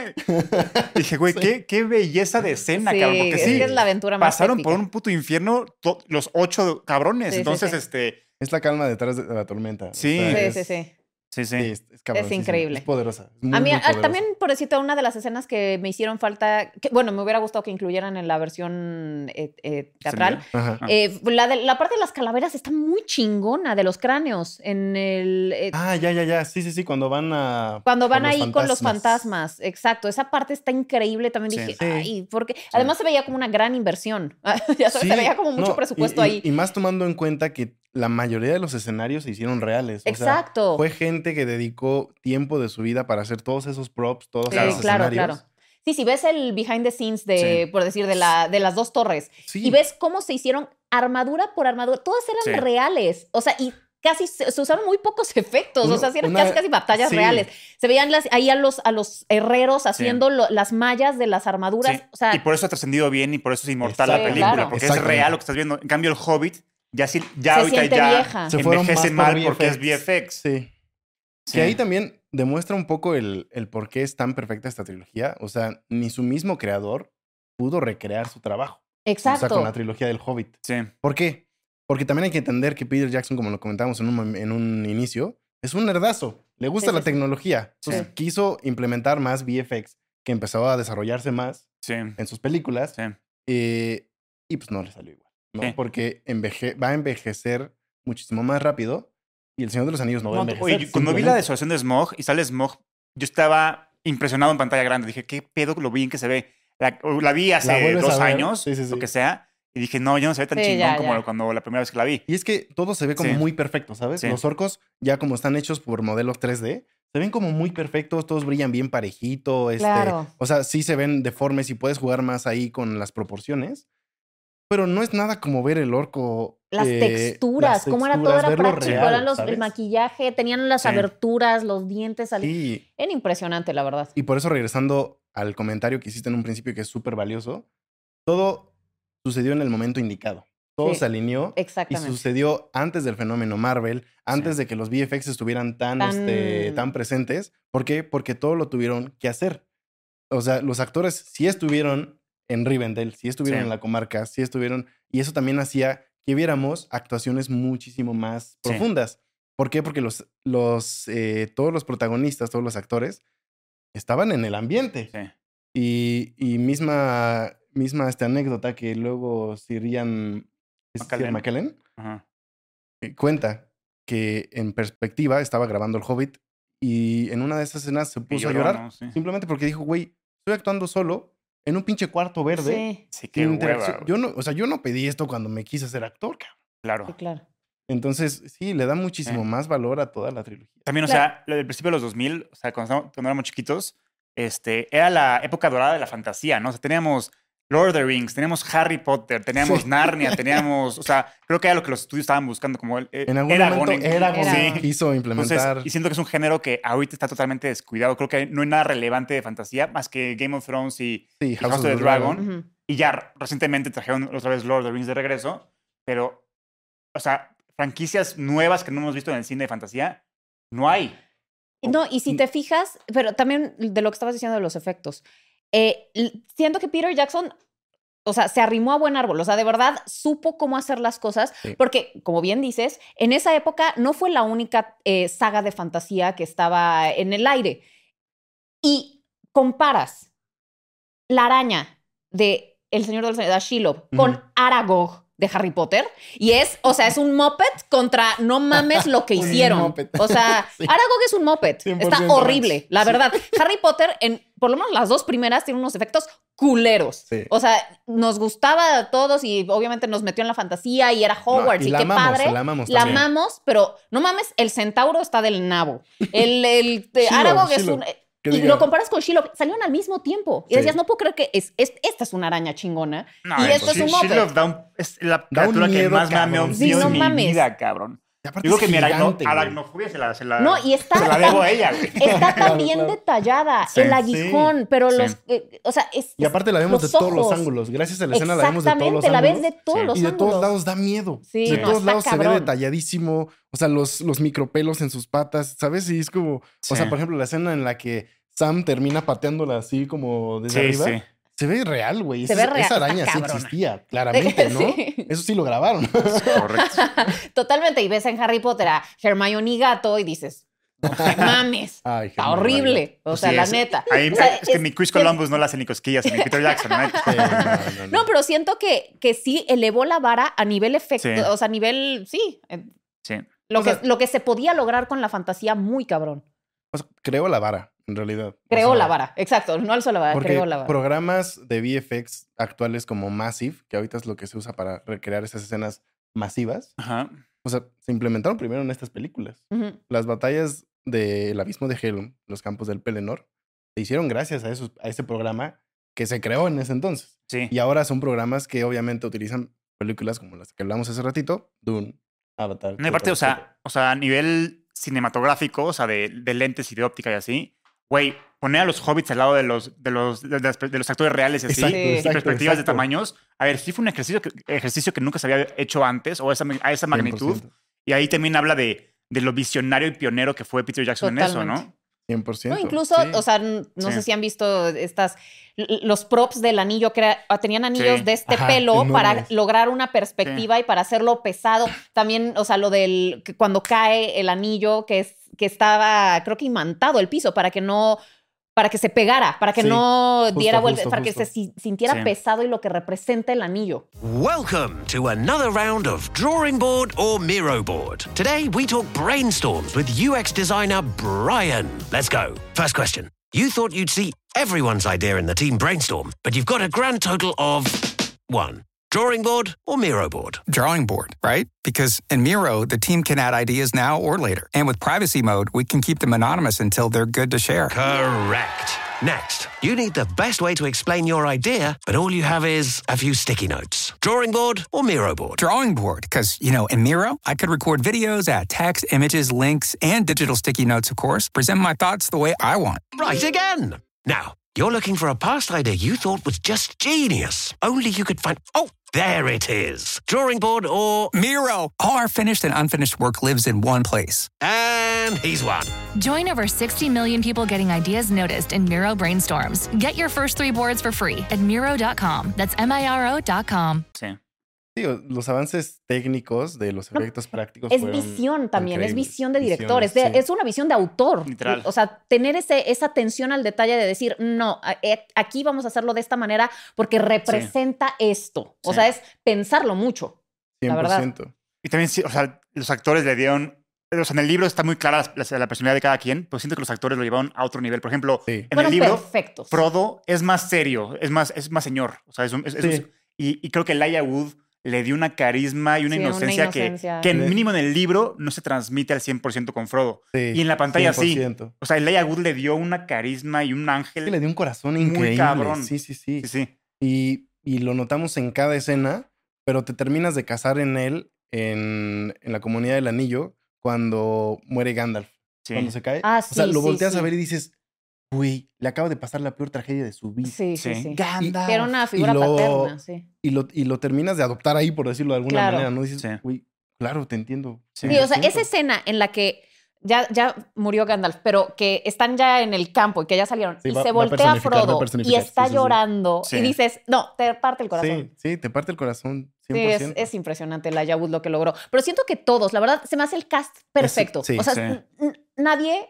S2: mata.
S3: Dije, güey, qué, qué belleza de escena,
S2: Sí,
S3: cabrón. Porque
S2: es
S3: sí,
S2: que es la aventura más
S3: pasaron
S2: épica.
S3: por un puto infierno to- los ocho cabrones.
S2: Sí, sí,
S3: Entonces,
S2: sí.
S3: este.
S4: Es la calma detrás de la tormenta. o
S3: Sí.
S4: sea,
S2: Sí,
S4: es-
S2: sí, sí.
S3: Sí, sí.
S4: sí, es, es cabroncísimo,
S2: increíble.
S4: Es poderosa. Es muy,
S2: A mí
S4: muy
S2: ah,
S4: poderosa.
S2: también, por decirte, una de las escenas que me hicieron falta, que, bueno, me hubiera gustado que incluyeran en la versión eh, eh, teatral,
S4: Ajá.
S3: Ah.
S2: eh, la, de, la parte de las calaveras está muy chingona, de los cráneos, en el... eh,
S4: Ah, ya, ya, ya. Sí, sí, sí. Cuando van a.
S2: Cuando van
S4: con los
S2: ahí con los fantasmas, exacto. Esa parte está increíble. También
S3: Sí.
S2: dije,
S4: Sí.
S2: ay, porque además se veía como una gran inversión. ya sabes,
S4: Sí,
S2: se veía como mucho
S4: no,
S2: presupuesto
S4: y- y-
S2: ahí.
S4: Y más tomando en cuenta que la mayoría de los escenarios se hicieron reales. O sea,
S2: Exacto.
S4: fue gente que dedicó tiempo de su vida para hacer todos esos props, todos
S2: Sí,
S4: esos
S2: claro,
S4: escenarios.
S2: claro. Sí, si ves el behind the scenes de,
S3: Sí.
S2: por decir, de, la, de las dos torres
S4: Sí.
S2: y ves cómo se hicieron armadura por armadura, todas eran
S3: Sí.
S2: reales. O sea, y casi se, se usaron muy pocos efectos.
S4: Uno-
S2: o sea, sí eran
S4: una-
S2: casi, casi batallas
S4: sí.
S2: reales. Se veían las, ahí a los, a los herreros haciendo lo- las mallas de las armaduras.
S3: Sí.
S2: O sea,
S3: Y por eso ha trascendido bien y por eso es inmortal la
S4: Exacto.
S3: película.
S2: Claro.
S3: Porque es
S4: Exactamente.
S3: real lo que estás viendo. En cambio, el Hobbit ya, sí, ya
S2: Se
S3: ahorita
S2: siente
S3: ya
S2: vieja.
S4: Se fueron
S3: envejece
S4: más por
S3: mal porque es V F X.
S4: Sí.
S3: Sí.
S4: Que ahí también demuestra un poco el, el por qué es tan perfecta esta trilogía. O sea, ni su mismo creador pudo recrear su trabajo.
S2: exacto.
S4: O sea, con la trilogía del Hobbit.
S3: Sí.
S4: ¿Por qué? Porque también hay que entender que Peter Jackson, como lo comentamos en un, mom- en un inicio, es un nerdazo. Le gusta
S2: Sí,
S4: la
S2: sí, sí.
S4: tecnología.
S3: Sí.
S4: Entonces, quiso implementar más V F X, que empezó a desarrollarse más
S3: Sí.
S4: en sus películas.
S3: Sí.
S4: eh, y pues no le salió igual, ¿no?
S3: Sí.
S4: Porque enveje- va a envejecer muchísimo más rápido y El Señor de los Anillos no va a
S3: No,
S4: envejecer.
S3: oye, cuando vi la
S4: simplemente.
S3: desolación de Smog y sale Smog, yo estaba impresionado en pantalla grande. Dije, ¿qué pedo lo bien que se ve? La, o la vi hace
S4: La vuelves
S3: dos
S4: a ver.
S3: años,
S4: Sí, sí, sí.
S3: lo que sea, y dije, no, ya no se ve tan
S2: Sí,
S3: chingón
S2: ya,
S3: como
S2: ya.
S3: cuando la primera vez que la vi.
S4: Y es que todo se ve como
S3: Sí.
S4: muy perfecto, ¿sabes?
S3: Sí.
S4: Los orcos, ya como están hechos por modelos tres D, se ven como muy perfectos, todos brillan bien parejito. Este,
S2: Claro.
S4: O sea, sí se ven deformes y puedes jugar más ahí con las proporciones. Pero no es nada como ver el orco.
S2: Las
S4: eh,
S2: texturas,
S4: las
S2: cómo era todo,
S4: texturas,
S2: era
S4: verlo
S2: práctico,
S4: real,
S2: eran los, el
S4: ¿sabes?
S2: maquillaje, tenían las
S3: Sí.
S2: aberturas, los dientes. Al...
S4: Sí.
S2: Era impresionante, la verdad.
S4: Y por eso, regresando al comentario que hiciste en un principio, que es súper valioso, todo sucedió en el momento indicado. Todo
S2: Sí,
S4: se alineó y
S2: Exactamente.
S4: sucedió antes del fenómeno Marvel, antes
S3: Sí.
S4: de que los V F X estuvieran tan,
S2: Tan-
S4: Este, tan presentes. ¿Por qué? Porque todo lo tuvieron que hacer. O sea, los actores sí estuvieron en Rivendell, sí estuvieron
S3: Sí.
S4: en la comarca, sí estuvieron... Y eso también hacía que viéramos actuaciones muchísimo más
S3: Sí.
S4: profundas. ¿Por qué? Porque los, los, eh, todos los protagonistas, todos los actores, estaban en el ambiente.
S3: Sí.
S4: Y, y misma, misma esta anécdota que luego Sir Ian ¿es Sir
S3: McKellen.
S4: McKellen?
S3: Ajá.
S4: Eh, cuenta que en perspectiva estaba grabando El Hobbit y en una de esas escenas se
S3: Y
S4: puso
S3: lloró,
S4: a llorar.
S3: ¿no? Sí.
S4: Simplemente porque dijo, güey, estoy actuando solo en un pinche cuarto verde.
S2: Sí,
S3: Sí,
S4: Sin
S3: qué
S4: interacción.
S3: hueva.
S4: Yo no, o sea, yo no pedí esto cuando me quise ser actor, cabrón.
S3: Claro.
S2: sí, claro.
S4: Entonces, sí, le da muchísimo
S3: Sí.
S4: más valor a toda la trilogía.
S3: También, o
S2: Claro.
S3: sea, lo del principio de los dos mil, o sea, cuando, estábamos- cuando éramos chiquitos, este, era la época dorada de la fantasía, ¿no? O sea, teníamos Lord of the Rings, teníamos Harry Potter, teníamos
S4: Sí.
S3: Narnia, teníamos, o sea, creo que era lo que los estudios estaban buscando, como el, eh,
S4: En algún
S3: Eragon
S4: momento
S3: en-
S4: Eragon
S2: Eragon.
S4: quiso
S3: Entonces,
S4: implementar.
S3: y siento que es un género que ahorita está totalmente descuidado. Creo que no hay nada relevante de fantasía más que Game of Thrones y,
S4: sí,
S3: y House of the Dragon.
S2: Ujú.
S3: Y ya recientemente trajeron otra vez Lord of the Rings de regreso. Pero, o sea, franquicias nuevas que no hemos visto en el cine de fantasía, no hay.
S2: No, y si te fijas, pero también de lo que estabas diciendo de los efectos, eh, l- siento que Peter Jackson, o sea, se arrimó a buen árbol, o sea, de verdad supo cómo hacer las cosas,
S4: Sí.
S2: porque, como bien dices, en esa época no fue la única eh, saga de fantasía que estaba en el aire. Y comparas la araña de El Señor de los Anillos, de Shelob, con
S4: Ujú.
S2: Aragog de Harry Potter, y es, o sea, es un moped contra no mames lo que
S4: Un
S2: hicieron.
S4: moped.
S2: O sea,
S4: Sí.
S2: Aragog es un moped.
S4: cien
S2: Está
S4: por ciento.
S2: horrible, la
S4: Sí.
S2: verdad. Harry Potter, en por lo menos las dos primeras, tiene unos efectos culeros.
S4: Sí.
S2: O sea, nos gustaba a todos y obviamente nos metió en la fantasía y era Hogwarts
S4: No, y
S2: y,
S4: la
S2: qué
S4: amamos,
S2: padre.
S4: la amamos
S2: La
S4: también.
S2: amamos, pero no mames, el centauro está del nabo. El, el de
S4: Shelob,
S2: Aragog es
S4: Shelob.
S2: un...
S4: Que
S2: Y
S4: diga-
S2: lo comparas con Shelob, salieron al mismo tiempo. Y
S4: Sí.
S2: decías, no puedo creer que es, es- esta es una araña chingona.
S3: No,
S2: y
S3: eh,
S2: esto es un
S3: She-
S2: moped.
S3: Shelob da un- es la
S4: Da un
S3: criatura que
S4: miedo,
S3: más me ha
S4: cabrón.
S3: miedo
S2: Sí, no
S3: en mi
S2: mames.
S3: vida, cabrón.
S4: Y aparte
S3: Digo
S4: es
S3: que mi aragno-
S4: gigante, güey.
S3: aracnofobia se la, se la,
S2: No, y está
S3: se la debo a ella, güey.
S2: Está tan bien
S4: Claro.
S2: detallada,
S3: Sí.
S2: el aguijón, pero
S3: Sí.
S2: los... eh, o sea, es...
S4: Y aparte la vemos de
S2: los
S4: todos los
S2: ojos.
S4: ángulos. Gracias a la escena la vemos de todos los
S2: Exactamente, la
S4: ángulos.
S2: ves de todos
S3: Sí.
S2: los
S4: Y de
S2: ángulos.
S4: todos lados da miedo.
S2: Sí,
S4: de
S2: no,
S4: todos
S2: está
S4: lados se ve
S2: cabrón.
S4: detalladísimo. O sea, los, los micropelos en sus patas, ¿sabes? Y es como...
S3: Sí.
S4: O sea, por ejemplo, la escena en la que Sam termina pateándola así como desde
S3: Sí,
S4: arriba.
S3: sí.
S4: Se ve real, güey.
S2: Se
S4: Esa,
S2: ve real,
S4: esa
S2: está
S4: araña sí
S2: cabrona.
S4: existía, claramente, ¿no?
S2: Sí.
S4: Eso sí lo grabaron.
S3: Correcto.
S2: Totalmente. Y ves en Harry Potter a Hermione Gato y dices, no te mames.
S4: Ay,
S2: Está
S4: Germán,
S2: horrible. O
S3: Pues
S2: sea,
S3: sí,
S2: la
S3: es-
S2: neta.
S3: Ahí,
S2: O sea,
S3: es que ni Chris Columbus no le hace ni cosquillas ni Peter Jackson, ¿no?
S4: Sí, no, no, no.
S2: No, pero siento que, que sí elevó la vara a nivel efecto,
S3: Sí.
S2: o sea, a nivel, sí, eh,
S3: Sí.
S2: lo,
S4: O
S2: que,
S4: sea-
S2: lo que se podía lograr con la fantasía muy cabrón.
S4: O sea, creo la vara, en realidad. O
S2: Creó
S4: sea,
S2: la vara, exacto, no alzó la vara,
S4: Porque
S2: creó la vara.
S4: programas de V F X actuales como Massive, que ahorita es lo que se usa para recrear esas escenas masivas,
S3: Ajá.
S4: o sea, se implementaron primero en estas películas.
S2: Ujú.
S4: Las batallas del abismo de Helm, los campos del Pelennor, se hicieron gracias a, esos, a ese programa que se creó en ese entonces.
S3: Sí.
S4: Y ahora son programas que obviamente utilizan películas como las que hablamos hace ratito, Dune, Avatar.
S3: No, y aparte,
S4: etcétera,
S3: o sea,
S4: etcétera.
S3: o sea, a nivel cinematográfico, o sea, de, de lentes y de óptica y así, güey, poner a los hobbits al lado de los, de los, de, las- de los actores reales y así,
S4: Exacto,
S2: Sí.
S3: y
S4: exacto,
S3: perspectivas de
S4: exacto.
S3: tamaños. A ver, sí fue un ejercicio que, ejercicio que nunca se había hecho antes o esa, a esa magnitud.
S4: cien por ciento.
S3: Y ahí también habla de, de lo visionario y pionero que fue Peter Jackson en eso,
S2: Totalmente.
S3: ¿no?
S4: cien por ciento.
S2: No, incluso,
S4: sí.
S2: o sea, n- no
S3: Sí.
S2: sé si han visto estas, l- los props del anillo, que era- tenían anillos
S3: Sí.
S2: de este
S4: Ajá,
S2: pelo para
S4: enormes.
S2: lograr una perspectiva y para hacerlo pesado. También, o sea, lo del, que cuando cae el anillo, que, es, que estaba, creo que imantado el piso, para que no, para que se pegara, para que
S4: Sí,
S2: no
S4: justo,
S2: diera vuelta,
S4: justo,
S2: para que
S4: justo.
S2: se si- sintiera
S3: Sí.
S2: pesado y lo que representa el anillo.
S5: Welcome to another round of Drawing Board or Miro Board. Today we talk brainstorms with U X designer Brian. Let's go. First question. You thought you'd see everyone's idea in the team brainstorm, but you've got a grand total of one. Drawing board or Miro board?
S6: Drawing board, right? Because in Miro, the team can add ideas now or later. And with privacy mode, we can keep them anonymous until they're good to share.
S5: Correct. Next, you need the best way to explain your idea, but all you have is a few sticky notes. Drawing board or Miro board?
S6: Drawing board, because, you know, in Miro, I could record videos, add text, images, links, and digital sticky notes, of course, present my thoughts the way I want.
S5: Right again. Now, you're looking for a past idea you thought was just genius. Only you could find... Oh, there it is. Drawing board or...
S6: Miro! All our finished and unfinished work lives in one place.
S5: And he's won.
S7: Join over sixty million people getting ideas noticed in Miro Brainstorms. Get your first three boards for free at Miro dot com. That's M I R O dot com.
S3: Sí.
S4: Digo, los avances técnicos de los efectos prácticos
S2: Es
S4: fueron
S2: visión también, es
S4: increíbles.
S2: visión de directores,
S4: Visiones,
S2: de-
S4: sí.
S2: es una visión de autor.
S3: Literal.
S2: O sea, tener ese, esa atención al detalle de decir, no, a- eh, aquí vamos a hacerlo de esta manera porque representa esto. O
S3: Sí.
S2: sea, es pensarlo mucho.
S4: cien por
S2: la
S4: ciento.
S3: Y también, sí, o sea, los actores le dieron... O sea, en el libro está muy clara la, la personalidad de cada quien, pero siento que los actores lo llevaron a otro nivel. Por ejemplo,
S4: Sí.
S3: en
S2: Fueron
S3: el libro,
S2: perfectos.
S3: Frodo es más serio, es más, es más señor. O sea, es un- es- es
S4: Sí.
S3: un- y, y creo que Elijah Wood le dio una carisma y una
S2: Sí, una
S3: inocencia, que-
S2: inocencia.
S3: Que,
S4: Sí.
S3: mínimo en el libro no se transmite al cien por ciento con Frodo.
S4: Sí,
S3: Y en la pantalla
S4: cien por
S3: sí.
S4: ciento.
S3: O sea, Elijah Wood le dio una carisma y un ángel.
S4: Sí, le dio un corazón
S3: Muy
S4: increíble.
S3: cabrón.
S4: Sí, sí, sí.
S3: Sí, sí.
S4: Y, y lo notamos en cada escena, pero te terminas de casar en él en, en la Comunidad del Anillo cuando muere Gandalf.
S3: Sí.
S4: Cuando se cae.
S2: Ah,
S4: o sea,
S2: sí,
S4: lo
S2: sí,
S4: volteas
S2: sí.
S4: a ver y dices, güey, le acaba de pasar la peor tragedia de su vida.
S2: Sí, sí,
S3: Sí.
S2: sí.
S3: Gandalf.
S2: Que era una figura
S4: lo-
S2: paterna, sí.
S4: Y lo, y lo terminas de adoptar ahí, por decirlo de alguna
S2: Claro.
S4: manera, ¿no? Dices,
S3: Sí.
S4: güey, claro, te entiendo.
S3: Sí.
S2: Sí, o sea,
S4: cien por
S2: esa
S4: ciento.
S2: escena en la que ya, ya murió Gandalf, pero que están ya en el campo y que ya salieron,
S4: Sí,
S2: y
S4: va-
S2: se
S4: va a
S2: voltea
S4: personificar, va a
S2: Frodo y
S4: personificar.
S2: está
S4: Sí, sí, sí.
S2: llorando
S3: Sí.
S2: y dices, no, te parte el corazón.
S4: Sí, sí, te parte el corazón. cien
S2: Sí,
S4: por
S2: es,
S4: ciento.
S2: es impresionante el Elijah Wood lo que logró. Pero siento que todos, la verdad, se me hace el cast perfecto.
S4: sí,
S2: o sea,
S3: sí.
S2: n- n- nadie,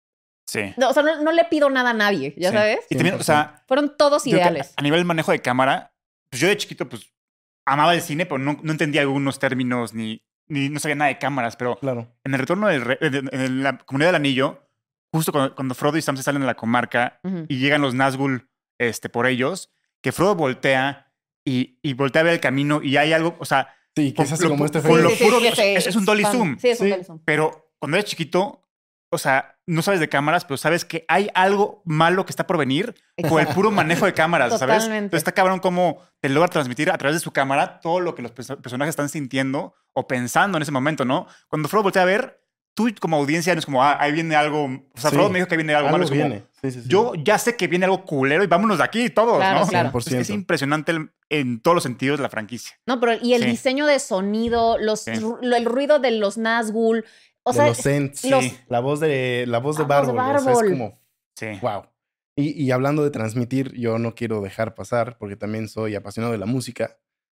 S3: Sí.
S2: no, o sea, no, no le pido nada a nadie, ¿ya
S3: Sí.
S2: sabes?
S3: Y también, o sea,
S2: Fueron todos
S3: yo creo que
S2: ideales.
S3: a nivel manejo de cámara, pues yo de chiquito, pues amaba el cine, pero no, no entendía algunos términos ni, ni no sabía nada de cámaras. Pero
S4: Claro.
S3: en el retorno del Rey- en en la Comunidad del Anillo, justo cuando, cuando Frodo y Sam se salen de la comarca
S2: Ujú.
S3: y llegan los Nazgûl este, por ellos, que Frodo voltea y, y voltea a ver el camino y hay algo, o sea,
S4: Sí, que
S3: con
S4: es así
S3: lo
S4: como
S3: pu-
S4: este
S3: con
S4: efecto.
S3: lo
S2: Sí, sí,
S3: puro,
S2: sí,
S3: o sea,
S2: sí,
S3: es, es un dolly
S2: fan.
S3: zoom.
S2: Sí, es un
S4: Sí.
S2: dolly zoom.
S3: Pero cuando eres chiquito, o sea, no sabes de cámaras, pero sabes que hay algo malo que está por venir por el puro manejo de cámaras, ¿sabes?
S2: Totalmente.
S3: Entonces está cabrón cómo te logra transmitir a través de su cámara todo lo que los perso- personajes están sintiendo o pensando en ese momento, ¿no? Cuando Frodo voltea a ver, tú como audiencia no es como, ah, ahí viene algo. O sea,
S4: Sí.
S3: Frodo me dijo que viene algo,
S4: Algo
S3: malo. Es como,
S4: viene. Sí, sí, sí.
S3: yo ya sé que viene algo culero y vámonos de aquí todos,
S2: Claro,
S3: ¿no?
S2: claro.
S3: Es, es
S4: cien por ciento.
S3: impresionante el- en todos los sentidos de la franquicia.
S2: No, pero y el
S3: Sí.
S2: diseño de sonido, los,
S3: Sí.
S2: ru- el ruido de los Nazgûl, o
S4: De
S2: sea,
S4: los Ents,
S2: los-
S4: sí. La voz de, la voz de
S2: La voz de
S4: Bárbol. O sea, es
S2: Bárbol.
S4: como,
S3: Sí.
S4: wow. Y, y hablando de transmitir, yo no quiero dejar pasar, porque también soy apasionado de la música.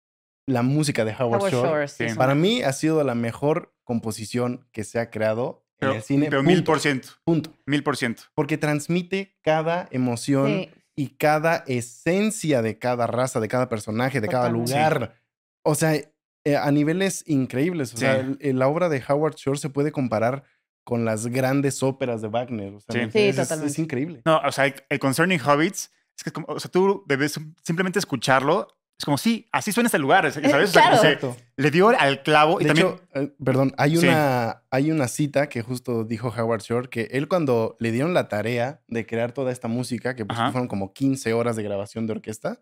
S4: La música de Howard,
S2: Howard
S4: Shore,
S2: Shore, sí,
S3: sí.
S2: es
S4: para
S2: una-
S4: mí ha sido la mejor composición que se ha creado
S3: Pero,
S4: en el cine.
S3: pero
S4: punto,
S3: mil por ciento.
S4: punto.
S3: Mil por ciento.
S4: Porque transmite cada emoción
S2: Sí.
S4: y cada esencia de cada raza, de cada personaje, de cada
S2: Totalmente.
S4: lugar. O sea, eh, a niveles increíbles. O
S3: Sí.
S4: sea, el- el- la obra de Howard Shore se puede comparar con las grandes óperas de Wagner. O sea,
S3: Sí.
S4: ¿me
S2: Sí,
S4: entiendes? es,
S2: totalmente.
S4: es increíble.
S3: No, o sea, el, el Concerning Hobbits, es que como, o sea, tú debes simplemente escucharlo. Es como, sí, así suena este lugar, ¿sabes? O sea,
S2: Claro.
S3: como se-
S4: Exacto.
S3: le dio al clavo y
S4: De
S3: también...
S4: hecho, eh, perdón, hay
S3: Sí.
S4: una, hay una cita que justo dijo Howard Shore, que él cuando le dieron la tarea de crear toda esta música, que pues,
S3: Ajá.
S4: fueron como quince horas de grabación de orquesta,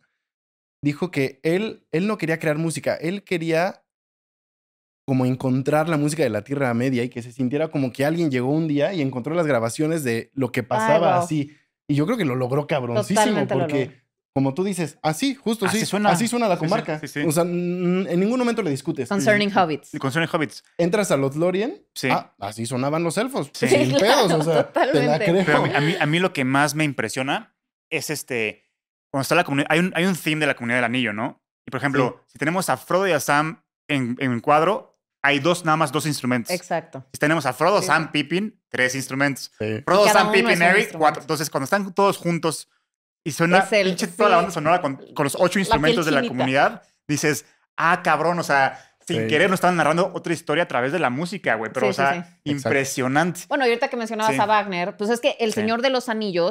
S4: dijo que él, él no quería crear música, él quería como encontrar la música de la Tierra Media y que se sintiera como que alguien llegó un día y encontró las grabaciones de lo que pasaba
S2: wow.
S4: así. Y yo creo que lo logró cabroncísimo,
S2: Totalmente lo
S4: porque...
S2: logró.
S4: Como tú dices, así, justo
S3: Así
S4: sí.
S3: suena.
S4: Así suena la
S3: Sí, sí,
S4: comarca.
S3: sí, sí.
S4: O sea, n- en ningún momento le discutes.
S2: Concerning Hobbits.
S3: El Concerning Hobbits.
S4: Entras a Lothlorien,
S3: Sí.
S4: ah, así sonaban los elfos.
S3: Sí.
S4: Sin
S2: Sí,
S4: pedos,
S2: claro,
S4: o sea, te la
S2: totalmente.
S4: creo.
S3: Pero a mí, a mí, a mí lo que más me impresiona es este... Cuando está la comunidad... Hay un, hay un theme de la Comunidad del Anillo, ¿no? Y, por ejemplo, si tenemos a Frodo y a Sam en, en cuadro, hay dos, nada más dos instrumentos.
S2: Exacto.
S3: Si tenemos a Frodo,
S2: Sí,
S3: Sam,
S2: sí.
S3: Pippin, tres instrumentos.
S4: Sí.
S3: Frodo,
S2: Cada
S3: Sam,
S2: uno
S3: Pippin,
S2: es un
S3: Merry,
S2: instrumento.
S3: cuatro. Entonces, cuando están todos juntos y suena
S2: Es el-
S3: pinche toda la
S2: sí.
S3: banda sonora con, con los ocho instrumentos de la
S2: chinita.
S3: comunidad, dices, ah, cabrón, o sea, sin
S4: Sí.
S3: querer nos estaban narrando otra historia a través de la música, güey. Pero,
S2: Sí,
S3: o
S2: sí,
S3: sea,
S2: sí.
S4: Exacto.
S3: impresionante.
S2: Bueno, y ahorita que mencionabas
S3: Sí.
S2: a Wagner, pues es que El
S3: Sí.
S2: Señor de los Anillos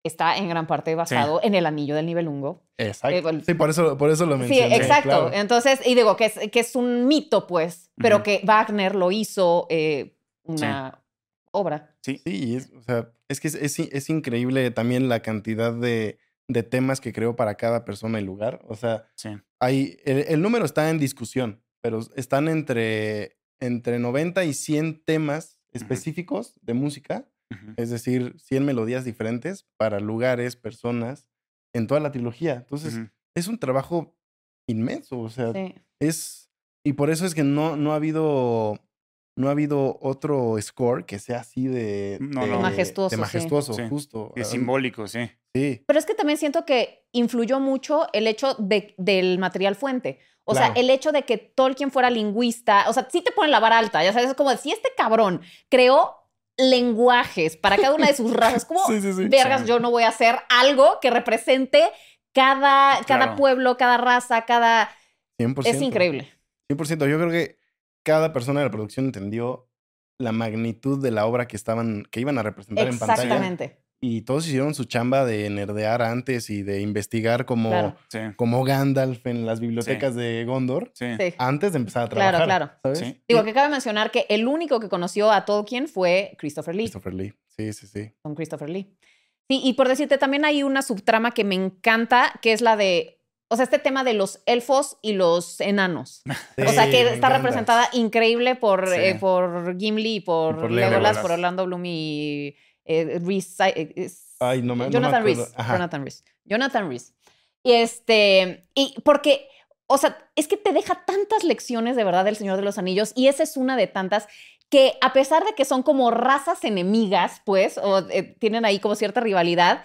S2: está en gran parte basado
S3: Sí.
S2: en el anillo del Nibelungo.
S4: Exacto.
S2: Eh, bueno,
S4: sí, por eso, por eso lo
S2: Sí,
S4: mencioné.
S2: exacto.
S4: claro.
S2: Entonces, y digo que es, que es un mito, pues, pero
S3: Ujú.
S2: que Wagner lo hizo eh, una obra.
S3: Sí.
S4: Sí, es, o sea, es que es, es, es increíble también la cantidad de, de temas que creó para cada persona y lugar. O sea,
S3: Sí.
S4: hay, el, el número está en discusión, pero están entre, entre noventa y cien temas específicos de música,
S3: Ujú.
S4: es decir, cien melodías diferentes para lugares, personas, en toda la trilogía. Entonces,
S3: Ujú.
S4: es un trabajo inmenso, o sea,
S2: Sí.
S4: es... Y por eso es que no, no ha habido... No ha habido otro score que sea así de...
S3: No,
S4: de,
S3: no.
S2: Majestuoso,
S4: de
S2: sí.
S4: majestuoso,
S3: Sí.
S4: justo.
S3: Es
S4: Ah,
S3: simbólico, sí.
S4: Sí,
S2: Pero es que también siento que influyó mucho el hecho de, del material fuente. O
S4: Claro.
S2: sea, el hecho de que Tolkien fuera lingüista, o sea, sí te ponen la vara alta, ya sabes, es como si este cabrón creó lenguajes para cada una de sus razas, como,
S4: Sí, sí, sí.
S2: vergas,
S3: Sí.
S2: yo no voy a hacer algo que represente cada, cada
S3: Claro.
S2: pueblo, cada raza, cada...
S4: cien por ciento.
S2: Es increíble.
S4: cien por ciento. Yo creo que cada persona de la producción entendió la magnitud de la obra que estaban, que iban a representar en pantalla.
S2: Exactamente.
S4: Y todos hicieron su chamba de nerdear antes y de investigar como,
S2: Claro.
S3: Sí.
S4: como Gandalf en las bibliotecas de Gondor
S3: Sí.
S2: Sí.
S4: antes de empezar a
S2: Claro,
S4: trabajar.
S2: claro.
S4: ¿Sabes?
S3: Sí.
S2: Digo, que cabe mencionar que el único que conoció a Tolkien fue Christopher Lee.
S4: Christopher Lee. Sí, sí, sí.
S2: Con Christopher Lee. Sí, y por decirte, también hay una subtrama que me encanta, que es la de, o sea, este tema de los elfos y los enanos.
S4: Sí,
S2: O sea, que
S4: me
S2: está
S4: encanta.
S2: representada increíble por,
S3: Sí.
S2: eh, por Gimli y por,
S4: Y por
S2: Legolas,
S3: Legolas.
S2: por Orlando Bloom y eh, Rhys, eh, es-
S4: Ay, no me- no me
S2: Jonathan
S4: acuerdo.
S2: Rhys.
S4: Ajá.
S2: Jonathan Rhys. Jonathan Rhys. Y este, y porque, o sea, es que te deja tantas lecciones de verdad del Señor de los Anillos, y esa es una de tantas que, a pesar de que son como razas enemigas, pues, o eh, tienen ahí como cierta rivalidad,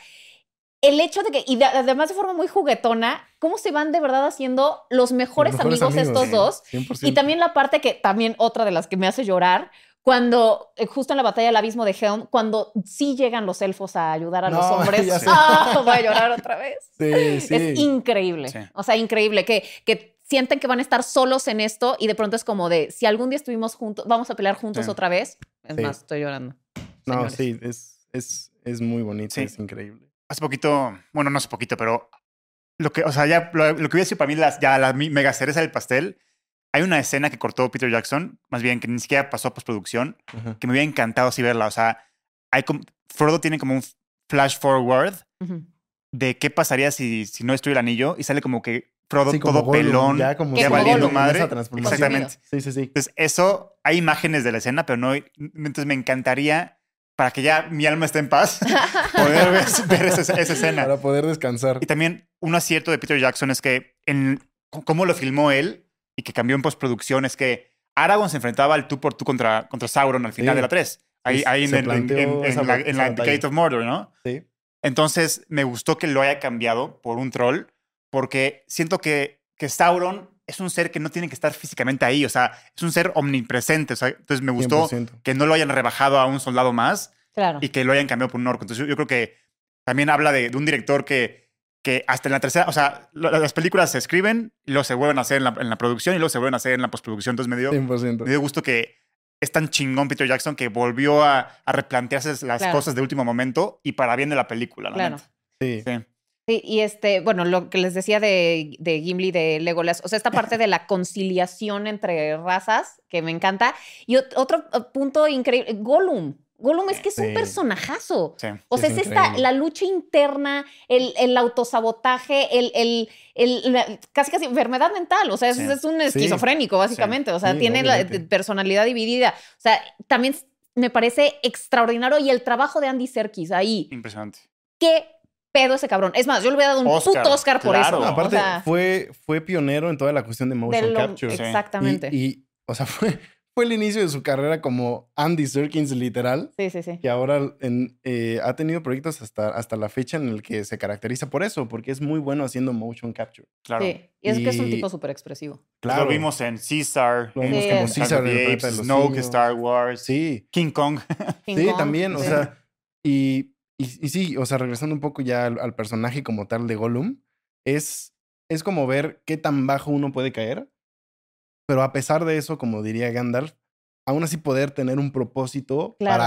S2: el hecho de que, y de- además de forma muy juguetona, cómo se van de verdad haciendo los mejores,
S4: Los mejores
S2: amigos,
S4: amigos,
S2: estos
S4: sí,
S2: dos.
S4: cien por ciento.
S2: Y también la parte que, también otra de las que me hace llorar, cuando, eh, justo en la batalla del abismo de Helm, cuando sí llegan los elfos a ayudar a los
S4: No,
S2: hombres.
S4: ya sé.
S2: ¡Ah! Voy a llorar otra vez.
S4: Sí, sí.
S2: Es increíble.
S3: Sí.
S2: O sea, increíble que, que sienten que van a estar solos en esto y de pronto es como de, si algún día estuvimos juntos, vamos a pelear juntos
S3: Sí.
S2: otra vez. Es
S4: Sí.
S2: más, estoy llorando.
S4: No,
S2: señores.
S4: sí, es, es, es muy bonito,
S3: Sí.
S4: es increíble.
S3: Hace poquito, bueno, no hace poquito, pero lo que, o sea, ya lo, lo que hubiera sido para mí las, ya la mi- mega cereza del pastel, hay una escena que cortó Peter Jackson, más bien que ni siquiera pasó a postproducción,
S4: Ajá.
S3: que me hubiera encantado así verla. O sea, hay como, Frodo tiene como un flash forward
S2: Ujú.
S3: de qué pasaría si, si no estuviera el anillo y sale como que Frodo
S4: Sí, como
S3: todo
S4: Gollum,
S3: pelón,
S4: ya como
S2: Que
S3: ya
S2: como
S3: valiendo
S2: Gollum,
S3: madre.
S4: esa transformación.
S3: Exactamente.
S4: Sí, sí, sí.
S3: Entonces, eso, hay imágenes de la escena, pero no. Entonces, me encantaría, para que ya mi alma esté en paz, poder ver, ver esa, esa escena.
S4: Para poder descansar.
S3: Y también un acierto de Peter Jackson es que en c- cómo lo filmó él y que cambió en postproducción es que Aragorn se enfrentaba al tú por tú contra, contra Sauron al final
S4: Sí.
S3: de la tres. Ahí,
S4: Sí,
S3: ahí en,
S4: se
S3: el- en,
S4: planteó
S3: en- en
S4: esa
S3: la,
S4: ba-
S3: en
S4: esa
S3: la
S4: batalla.
S3: Gate of Mordor, ¿no?
S4: Sí.
S3: Entonces, me gustó que lo haya cambiado por un troll porque siento que, que Sauron es un ser que no tiene que estar físicamente ahí. O sea, es un ser omnipresente. O sea, entonces, me
S4: cien
S3: gustó
S4: por ciento.
S3: que no lo hayan rebajado a un soldado más
S2: Claro.
S3: y que lo hayan cambiado por un orco. Entonces yo, yo creo que también habla de, de un director que, que hasta en la tercera, o sea, lo- las películas se escriben y luego se vuelven a hacer en la, en la producción y luego se vuelven a hacer en la postproducción. Entonces me dio,
S4: cien por ciento.
S3: me dio gusto que es tan chingón Peter Jackson que volvió a, a replantearse las
S2: Claro.
S3: cosas de último momento y para bien de la película, la
S2: Claro.
S3: neta.
S4: Sí.
S3: Sí.
S2: Sí, y este, bueno, lo que les decía de, de Gimli, de Legolas, o sea, esta parte de la conciliación entre razas, que me encanta. Y ot- otro eh, punto increíble, Gollum. Gollum es que es un
S4: Sí.
S2: personajazo.
S3: Sí.
S2: O sea,
S4: Sí,
S2: es
S4: es
S2: esta,
S4: increíble.
S2: la lucha interna, el, el autosabotaje, el, el, el- la- casi casi enfermedad mental. O sea, es,
S3: Sí.
S2: es un esquizofrénico, básicamente. O sea,
S4: Sí,
S2: tiene la
S4: obviamente.
S2: personalidad dividida. O sea, también me parece extraordinario. Y el trabajo de Andy Serkis ahí,
S3: Impresionante.
S2: qué pedo ese cabrón. Es más, yo le hubiera dado un
S3: Oscar,
S2: puto Oscar por
S3: claro.
S2: eso.
S4: No, aparte,
S2: o sea,
S4: fue, fue pionero en toda la cuestión de
S2: de
S4: motion
S2: lo-
S4: capture.
S3: Sí.
S2: exactamente.
S4: Y, y, o sea, fue, fue el inicio de su carrera como Andy Serkins, literal.
S2: sí, sí, sí.
S4: Que ahora en, eh, ha tenido proyectos hasta, hasta la fecha en el que se caracteriza por eso, porque es muy bueno haciendo motion capture.
S3: Claro.
S2: Sí. Y es que es un
S4: Y-
S2: tipo súper expresivo.
S3: Pues Lo vimos en Caesar,
S4: Lo
S3: en
S4: vimos
S2: Sí.
S4: como
S2: Sí.
S4: César en el
S3: Apes,
S4: planeta de los
S3: Snoke,
S4: simios.
S3: Star Wars,
S4: Sí,
S3: King Kong.
S2: King
S4: sí,
S2: Kong,
S4: también, o
S2: sí.
S4: sea, y, y, y sí, o sea, regresando un poco ya al, al personaje como tal de Gollum, es, es como ver qué tan bajo uno puede caer, pero a pesar de eso, como diría Gandalf, aún así poder tener un propósito
S2: Claro.
S4: para algo.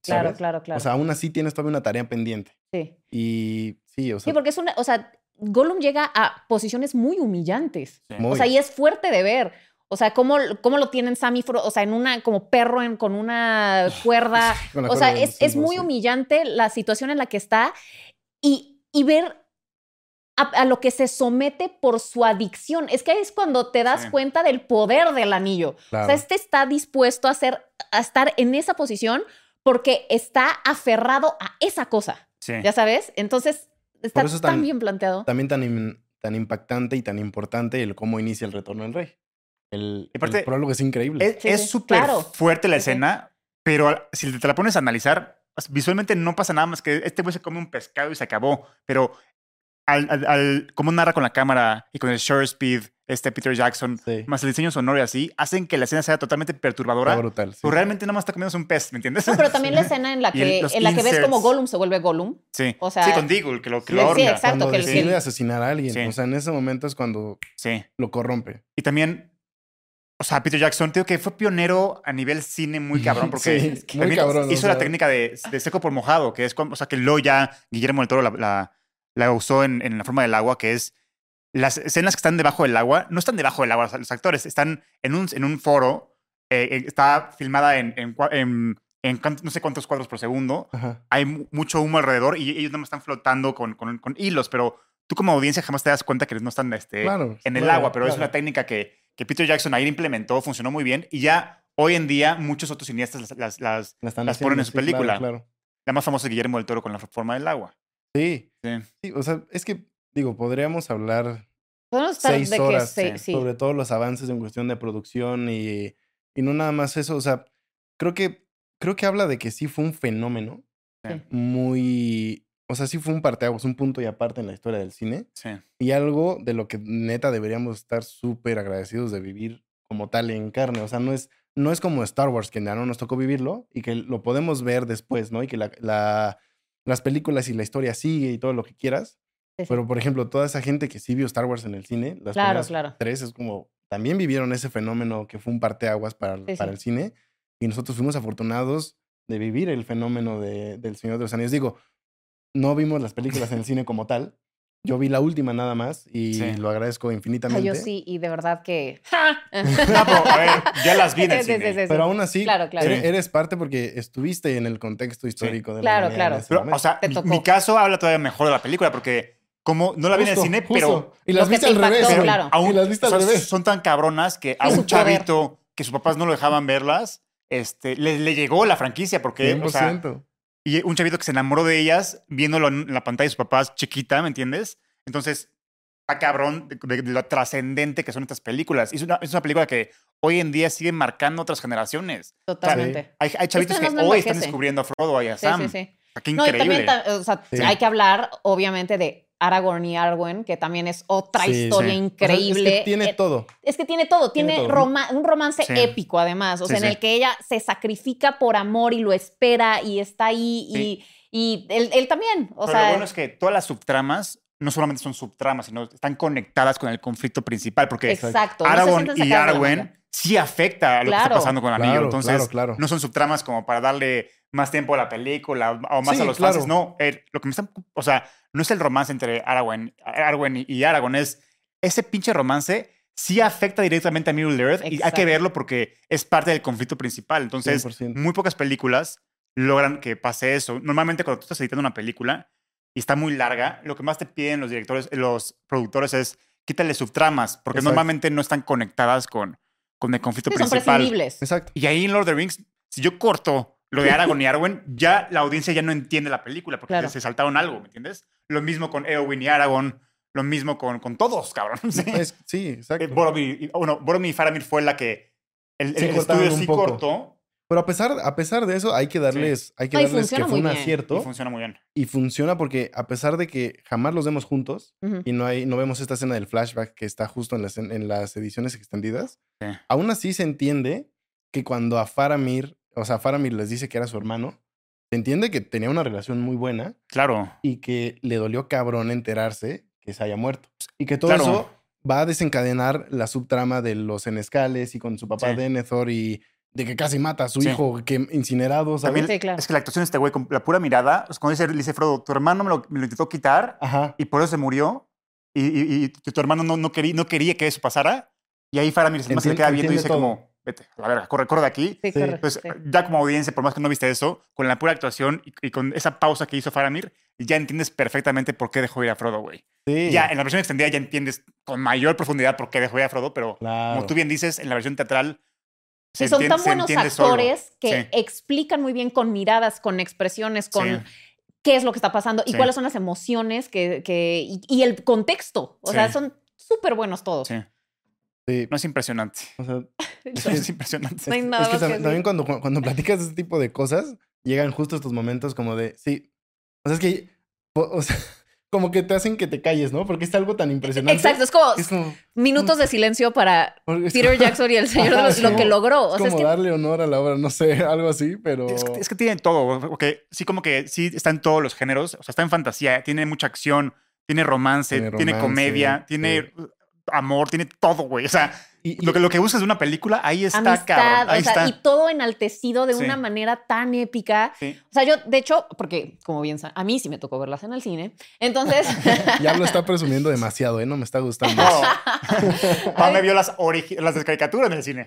S2: Claro,
S4: ¿sabes?
S2: claro, claro.
S4: O sea, aún así tienes todavía una tarea pendiente.
S2: sí.
S4: Y sí, o sea,
S2: Sí, porque es una, o sea, Gollum llega a posiciones muy humillantes.
S3: Sí.
S4: muy-
S2: O sea, y es fuerte de ver. O sea, cómo, cómo lo tienen Sam y Frodo, o sea, en una, como perro en, con una cuerda.
S4: Con la
S2: O sea,
S4: cuerda de
S2: es, es
S4: silbo,
S2: muy
S4: sí.
S2: humillante la situación en la que está y, y ver a, a lo que se somete por su adicción. Es que ahí es cuando te das
S3: Sí.
S2: cuenta del poder del anillo.
S4: Claro.
S2: O sea, este está dispuesto a, hacer, a estar en esa posición porque está aferrado a esa cosa.
S3: Sí.
S2: ¿Ya sabes? Entonces, está
S4: Por eso es
S2: tan
S4: tan-
S2: bien planteado.
S4: también tan, im- tan impactante y tan importante el cómo inicia el retorno del rey. El,
S3: Y aparte,
S4: el prólogo es increíble.
S3: Es
S2: Sí,
S3: es
S2: sí,
S3: súper
S2: claro.
S3: fuerte la
S2: Sí, sí.
S3: escena, pero si te la pones a analizar, visualmente no pasa nada más que este güey se come un pescado y se acabó. Pero al, al, al- cómo narra con la cámara y con el shutter speed, este Peter Jackson,
S4: Sí.
S3: más el diseño sonoro y así, hacen que la escena sea totalmente perturbadora.
S4: Está brutal. sí.
S3: Pero realmente nada más está comiéndose un pez, ¿me entiendes?
S2: No, pero también la escena en la
S3: Y el-
S2: que,
S3: los
S2: en la que ves
S3: inserts.
S2: como Gollum se vuelve Gollum.
S3: Sí.
S2: O sea,
S3: sí, con Deagle, que lo, que
S2: sí,
S3: lo
S2: sí,
S3: ahorca.
S2: exacto.
S4: Cuando
S2: que el-
S4: decide
S2: el-
S4: asesinar a alguien.
S3: Sí.
S4: O sea, en ese momento es cuando
S3: Sí.
S4: lo corrompe.
S3: Y también, o sea, Peter Jackson, digo que fue pionero a nivel cine muy cabrón, porque
S4: Sí,
S3: es que
S4: muy
S3: también
S4: cabrón, o
S3: hizo la
S4: sea.
S3: técnica de, de seco por mojado, que es como, o sea, que luego ya Guillermo del Toro la, la, la usó en, en La forma del agua, que es las escenas que están debajo del agua, no están debajo del agua los, los actores, están en un, en un foro, eh, eh, está filmada en, en, cua- en, en cuant- no sé cuántos cuadros por segundo,
S4: Ajá.
S3: hay mu- mucho humo alrededor y ellos no me están flotando con, con, con hilos, pero tú como audiencia jamás te das cuenta que no están este,
S4: Claro,
S3: en el
S4: claro,
S3: agua, pero es
S4: claro.
S3: una técnica que, que Peter Jackson ahí implementó, funcionó muy bien y ya hoy en día muchos otros cineastas las, las, las,
S4: La están
S3: las
S4: haciendo,
S3: ponen en su
S4: sí, claro,
S3: película.
S4: Claro,
S3: La más famosa es Guillermo del Toro con La forma del agua.
S4: Sí.
S3: Sí.
S4: Sí, o sea, es que, digo, podríamos hablar
S2: podemos estar
S4: seis
S2: de que
S4: horas
S2: se-
S3: sí,
S2: sí.
S4: sobre todos los avances en cuestión de producción y, y no nada más eso. O sea, creo que, creo que habla de que sí fue un fenómeno
S2: Sí.
S4: muy... O sea, sí fue un parteaguas, un punto y aparte en la historia del cine.
S3: Sí.
S4: Y algo de lo que neta deberíamos estar súper agradecidos de vivir como tal en carne. O sea, no es, no es como Star Wars, que ya no nos tocó vivirlo y que lo podemos ver después, ¿no? Y que la, la- las películas y la historia sigue y todo lo que quieras.
S2: Sí, sí.
S4: Pero, por ejemplo, toda esa gente que sí vio Star Wars en el cine, las
S2: Claro,
S4: primeras
S2: claro.
S4: tres es como, también vivieron ese fenómeno que fue un parteaguas para,
S2: Sí,
S4: para
S2: sí.
S4: el cine. Y nosotros fuimos afortunados de vivir el fenómeno de, del Señor de los Anillos. Digo, no vimos las películas en el cine como tal. Yo vi la última nada más y
S3: Sí.
S4: lo agradezco
S2: Ah,
S4: infinitamente.
S2: yo sí, y de verdad que...
S3: No, pero, a ver, ya las vi en el
S2: Sí, sí,
S3: cine.
S2: sí, sí.
S4: Pero aún así,
S2: Claro, claro.
S4: eres,
S3: Sí.
S4: eres parte porque estuviste en el contexto histórico de la
S2: Claro,
S4: humanidad
S2: claro.
S4: en ese
S3: Pero,
S4: momento.
S3: o sea,
S2: Te
S3: mi,
S2: tocó.
S3: mi caso habla todavía mejor de la película porque como no la vi en el
S4: Justo,
S3: cine,
S4: justo.
S3: pero
S4: Y las
S2: Lo que
S4: viste
S2: te
S4: al revés,
S2: impactó,
S4: güey.
S2: claro.
S3: aún
S4: Y las viste al
S3: son,
S4: revés.
S3: son tan cabronas que a
S2: Sí,
S3: un
S2: su poder.
S3: chavito que sus papás no lo dejaban verlas, este, le, le llegó la franquicia porque,
S4: cien por
S3: o sea,
S4: ciento.
S3: y un chavito que se enamoró de ellas viéndolo en la pantalla de sus papás chiquita, ¿me entiendes? Entonces, está cabrón de, de- de lo trascendente que son estas películas. Y es una, es una película que hoy en día sigue marcando otras generaciones.
S2: Totalmente.
S3: Hay, hay chavitos
S2: Esto
S3: que
S2: no
S3: hoy están
S2: envejece.
S3: descubriendo a Frodo y a
S2: Sí,
S3: Sam.
S2: sí, sí.
S3: O sea, qué
S2: No, y
S3: increíble.
S2: también ta- o sea,
S4: Sí.
S2: hay que hablar, obviamente, de Aragorn y Arwen, que también es otra
S4: Sí,
S2: historia
S3: sí.
S2: increíble.
S4: O sea, es que tiene
S2: Eh,
S4: todo.
S2: Es que tiene todo,
S4: Tiene
S2: tiene,
S4: todo.
S2: roma- un romance
S3: Sí.
S2: épico además, o
S3: Sí,
S2: sea, en
S3: sí.
S2: el que ella se sacrifica por amor y lo espera y está ahí y, y él, él también, o
S3: Pero
S2: sea,
S3: lo bueno es que todas las subtramas no solamente son subtramas, sino están conectadas con el conflicto principal. Porque
S2: exacto. no se
S3: Aragorn
S2: sienten
S3: y
S2: sacadas de la
S3: Arwen
S2: manga.
S3: sí afecta a lo que
S2: Claro.
S3: está pasando con el anillo.
S4: Claro,
S3: Entonces,
S4: claro, claro.
S3: no son subtramas como para darle más tiempo a la película o más
S4: Sí,
S3: a los
S4: claro.
S3: fans. No, eh, lo que me están. O sea, no es el romance entre Arwen, Arwen y, y Aragorn, es ese pinche romance. Sí afecta directamente a Middle Earth y hay
S2: Exacto.
S3: que verlo porque es parte del conflicto principal. Entonces,
S4: cien por ciento.
S3: muy pocas películas logran que pase eso. Normalmente cuando tú estás editando una película y está muy larga, lo que más te piden los directores, los productores es quítale subtramas, porque
S4: Exacto.
S3: normalmente no están conectadas con, con el conflicto
S2: Sí, son
S3: principal.
S2: prescindibles.
S4: Exacto.
S3: Y ahí en Lord of the Rings, si yo corto lo de Aragorn y Arwen, ya la audiencia ya no entiende la película porque
S2: Claro.
S3: se saltaron algo, ¿me entiendes? Lo mismo con Eowyn y Aragorn, lo mismo con, con todos, cabrón. Sí,
S4: Es- sí, exacto.
S3: Eh, Boromir, y- bueno, Boromir y Faramir fue la que el,
S4: Sí,
S3: el
S4: cortaron
S3: estudio
S4: un
S3: sí
S4: poco.
S3: cortó
S4: Pero a pesar, a pesar de eso, hay que darles, hay que
S2: No, y
S4: darles que
S2: funciona
S4: fue
S2: muy
S4: un
S2: bien.
S3: y
S4: acierto.
S3: funciona muy bien.
S4: Y funciona porque a pesar de que jamás los vemos juntos
S2: Ujú.
S4: y no hay, no vemos esta escena del flashback que está justo en las, en las ediciones extendidas,
S3: Sí.
S4: aún así se entiende que cuando a Faramir, o sea, Faramir les dice que era su hermano, se entiende que tenía una relación muy buena
S3: Claro.
S4: y que le dolió cabrón enterarse que se haya muerto. Y que todo
S3: Claro.
S4: eso va a desencadenar la subtrama de los senescales y con su papá
S3: Sí.
S4: Denethor y, de que casi mata a su
S3: Sí.
S4: hijo, que incinerado, ¿sabes?
S3: También
S2: Sí, claro.
S3: es que la actuación de este güey, con la pura mirada, pues, cuando dice, le dice Frodo, tu hermano me lo, me lo intentó quitar
S4: Ajá.
S3: y por eso se murió y, y- y tu hermano no, no, quería, no quería que eso pasara. Y ahí Faramir se, más se le
S4: Entien-
S3: queda viendo y dice
S4: entiende todo.
S3: como, vete, a la verga, corre, corre de aquí.
S2: Sí,
S4: Sí.
S2: correcto.
S3: Entonces,
S2: sí.
S3: ya como audiencia, por más que no viste eso, con la pura actuación y, y con esa pausa que hizo Faramir, ya entiendes perfectamente por qué dejó ir a Frodo, güey.
S4: Sí.
S3: Ya en la versión extendida ya entiendes con mayor profundidad por qué dejó ir a Frodo, pero
S4: Claro.
S3: como tú bien dices, en la versión teatral
S2: Sí,
S3: se
S2: son
S3: entien-
S2: tan
S3: se
S2: buenos
S3: entiende solo.
S2: actores que
S3: Sí.
S2: explican muy bien con miradas, con expresiones, con
S3: Sí.
S2: qué es lo que está pasando y
S3: Sí.
S2: cuáles son las emociones que, que- y, y el contexto. O
S3: Sí.
S2: sea, son súper buenos todos.
S3: Sí.
S4: Sí.
S3: No es impresionante.
S4: O sea,
S3: No es impresionante.
S2: No hay
S4: es
S2: nada
S4: que
S2: más que
S4: tam- también cuando, cuando platicas de este tipo de cosas, llegan justo estos momentos como de, sí. O sea, es que, o, o sea, como que te hacen que te calles, ¿no? Porque es algo tan impresionante.
S2: Exacto, es como
S4: Es como,
S2: minutos de silencio para
S4: porque es
S2: Peter
S4: como-
S2: Jackson y el Señor de
S4: Ajá,
S2: los,
S4: es
S2: lo
S4: como-
S2: que logró. O
S4: Es
S2: sea, es
S4: como
S2: que
S4: darle honor a la obra, no sé, algo así, pero...
S3: Es que, es que tiene todo, porque sí como que sí está en todos los géneros, o sea, está en fantasía, tiene mucha acción, tiene romance,
S4: Tiene
S3: tiene,
S4: romance,
S3: comedia, tiene amor, tiene todo, güey. O sea,
S4: Y- y-
S3: lo, que, lo que buscas de una película, ahí está,
S2: amistad,
S3: cabrón. Ahí
S2: o sea,
S3: está.
S2: y todo enaltecido de
S3: Sí.
S2: una manera tan épica.
S3: Sí.
S2: O sea, yo, de hecho, porque como bien sa- a mí sí me tocó verlas en el cine, entonces...
S4: Ya lo está presumiendo demasiado, ¿eh? No me está gustando.
S3: No. Pa me vio las, origi- las de caricatura en el cine.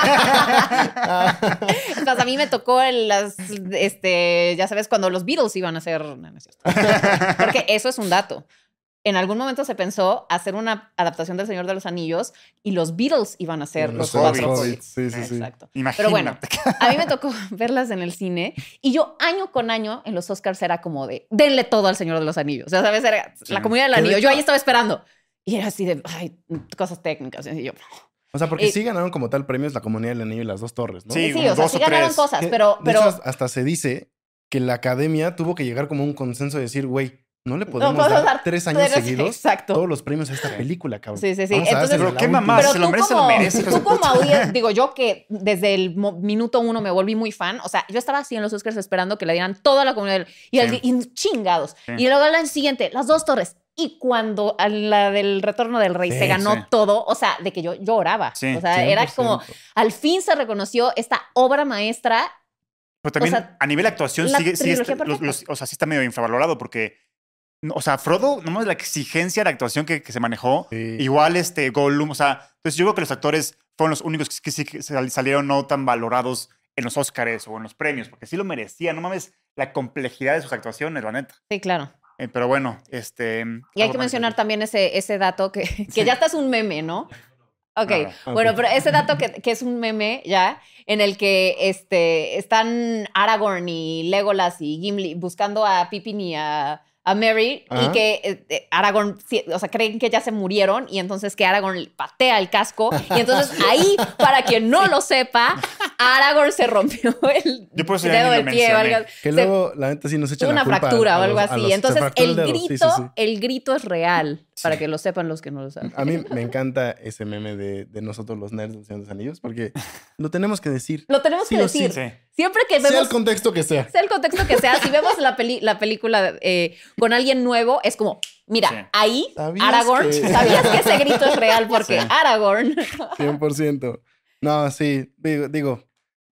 S2: Entonces, a mí me tocó el- las, este, ya sabes, cuando los Beatles iban a hacer... No, no es cierto. Porque eso es un dato. En algún momento se pensó hacer una adaptación del Señor de los Anillos y los Beatles iban a ser
S4: Los
S2: los cuatro
S3: Hobbits.
S2: hobbits.
S4: Sí, sí, sí.
S2: Exacto.
S3: Imagínate.
S2: Pero bueno, a mí me tocó verlas en el cine y yo año con año en los Oscars era como de, denle todo al Señor de los Anillos. O sea, ¿sabes? Era
S3: Sí.
S2: la comunidad del
S4: Que de
S2: anillo. Yo
S4: hecho-
S2: ahí estaba esperando. Y era así de, ay, cosas técnicas. Y yo,
S4: O sea, porque
S2: Eh,
S4: sí ganaron como tal premios la Comunidad del Anillo y las dos torres, ¿no?
S3: Sí,
S2: sí, o sea,
S3: dos
S2: sí
S3: o
S2: ganaron
S3: tres.
S2: cosas,
S4: Que,
S2: pero...
S4: de
S2: pero
S4: hecho, hasta se dice que la academia tuvo que llegar como a un consenso de decir, güey, no le podemos
S2: podemos
S4: dar
S2: dar
S4: tres años
S2: tres-
S4: seguidos
S2: exacto.
S4: todos los premios a esta película, cabrón.
S2: Sí, sí, sí.
S4: Vamos a
S2: Entonces-
S4: dársela
S3: Pero
S4: la
S3: qué
S4: última.
S3: mamá,
S2: Pero
S3: se lo
S2: tú
S3: merece, se lo
S2: como,
S3: merece, hijos
S2: tú
S3: de
S2: como
S3: puta.
S2: audiencia, digo yo que desde el mo- minuto uno me volví muy fan. O sea, yo estaba así en los Oscars esperando que le dieran toda la comunidad y, al-
S3: Sí.
S2: y chingados.
S3: Sí.
S2: Y luego al siguiente, las dos torres. Y cuando a la del Retorno del Rey
S4: Sí,
S2: se ganó
S3: sí.
S2: todo, o sea, de que yo lloraba.
S3: Sí,
S2: o sea, era
S4: cien por
S2: como,
S4: ciento.
S2: al fin se reconoció esta obra maestra.
S3: Pero también
S2: O sea,
S3: a nivel de actuación
S2: la
S3: sigue, sigue
S2: trilogía
S3: est- los-
S2: perfecta.
S3: los- o sea, sí está medio infravalorado porque, no, o sea, Frodo, nomás la exigencia de actuación que, que se manejó,
S4: Sí.
S3: igual este Gollum, o sea, entonces yo creo que los actores fueron los únicos que, que sí que sal- salieron no tan valorados en los Oscars o en los premios, porque sí lo merecían, no mames, la complejidad de sus actuaciones, la neta.
S2: Sí, claro.
S3: Eh, pero bueno, este...
S2: Y hay
S3: algo
S2: que
S3: más
S2: mencionar
S3: decir.
S2: también ese, ese dato que, que ya está es un meme, ¿no? Ok,
S3: Claro.
S2: bueno,
S4: Ok.
S2: pero ese dato que, que es un meme ya, en el que este, están Aragorn y Legolas y Gimli buscando a Pippin y a, a Merry y
S4: Ajá.
S2: que eh, eh, Aragorn, sí, o sea, creen que ya se murieron y entonces que Aragorn le patea el casco y entonces ahí, para quien no lo sepa, Aragorn se rompió el
S3: Yo por eso ya
S2: dedo
S3: ni
S2: del
S3: lo
S2: pie o
S3: mencioné.
S2: algo.
S4: Que
S2: Se-
S4: luego, la neta, sí nos echa
S2: Tuvo
S4: la
S2: una
S4: culpa
S2: fractura
S4: a
S2: o algo
S4: los- a
S2: así.
S4: los- se
S2: Entonces,
S4: fracturó
S2: el
S4: dedo.
S2: grito,
S4: Sí, sí, sí.
S2: el grito es real, para que lo sepan los que no lo saben.
S4: A mí me encanta ese meme de, de nosotros los nerds del Señor de los Anillos, porque lo tenemos que decir.
S2: Lo tenemos
S4: Sí
S2: que
S4: o sí.
S2: decir.
S3: Sí.
S2: Siempre que
S4: Sea
S2: vemos,
S4: el contexto que sea.
S2: sea el contexto que sea, si vemos la, peli- la película eh, con alguien nuevo, es como, mira,
S3: Sí.
S2: ahí,
S4: ¿Sabías
S2: Aragorn,
S4: que-
S2: ¿sabías que ese grito es real? Porque
S3: Sí.
S2: Aragorn...
S4: cien por ciento. No, sí, digo, digo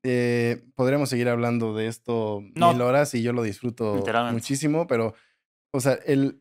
S4: eh, podríamos seguir hablando de esto
S3: No.
S4: mil horas y yo lo disfruto
S3: Literalmente.
S4: muchísimo, pero, o sea, el,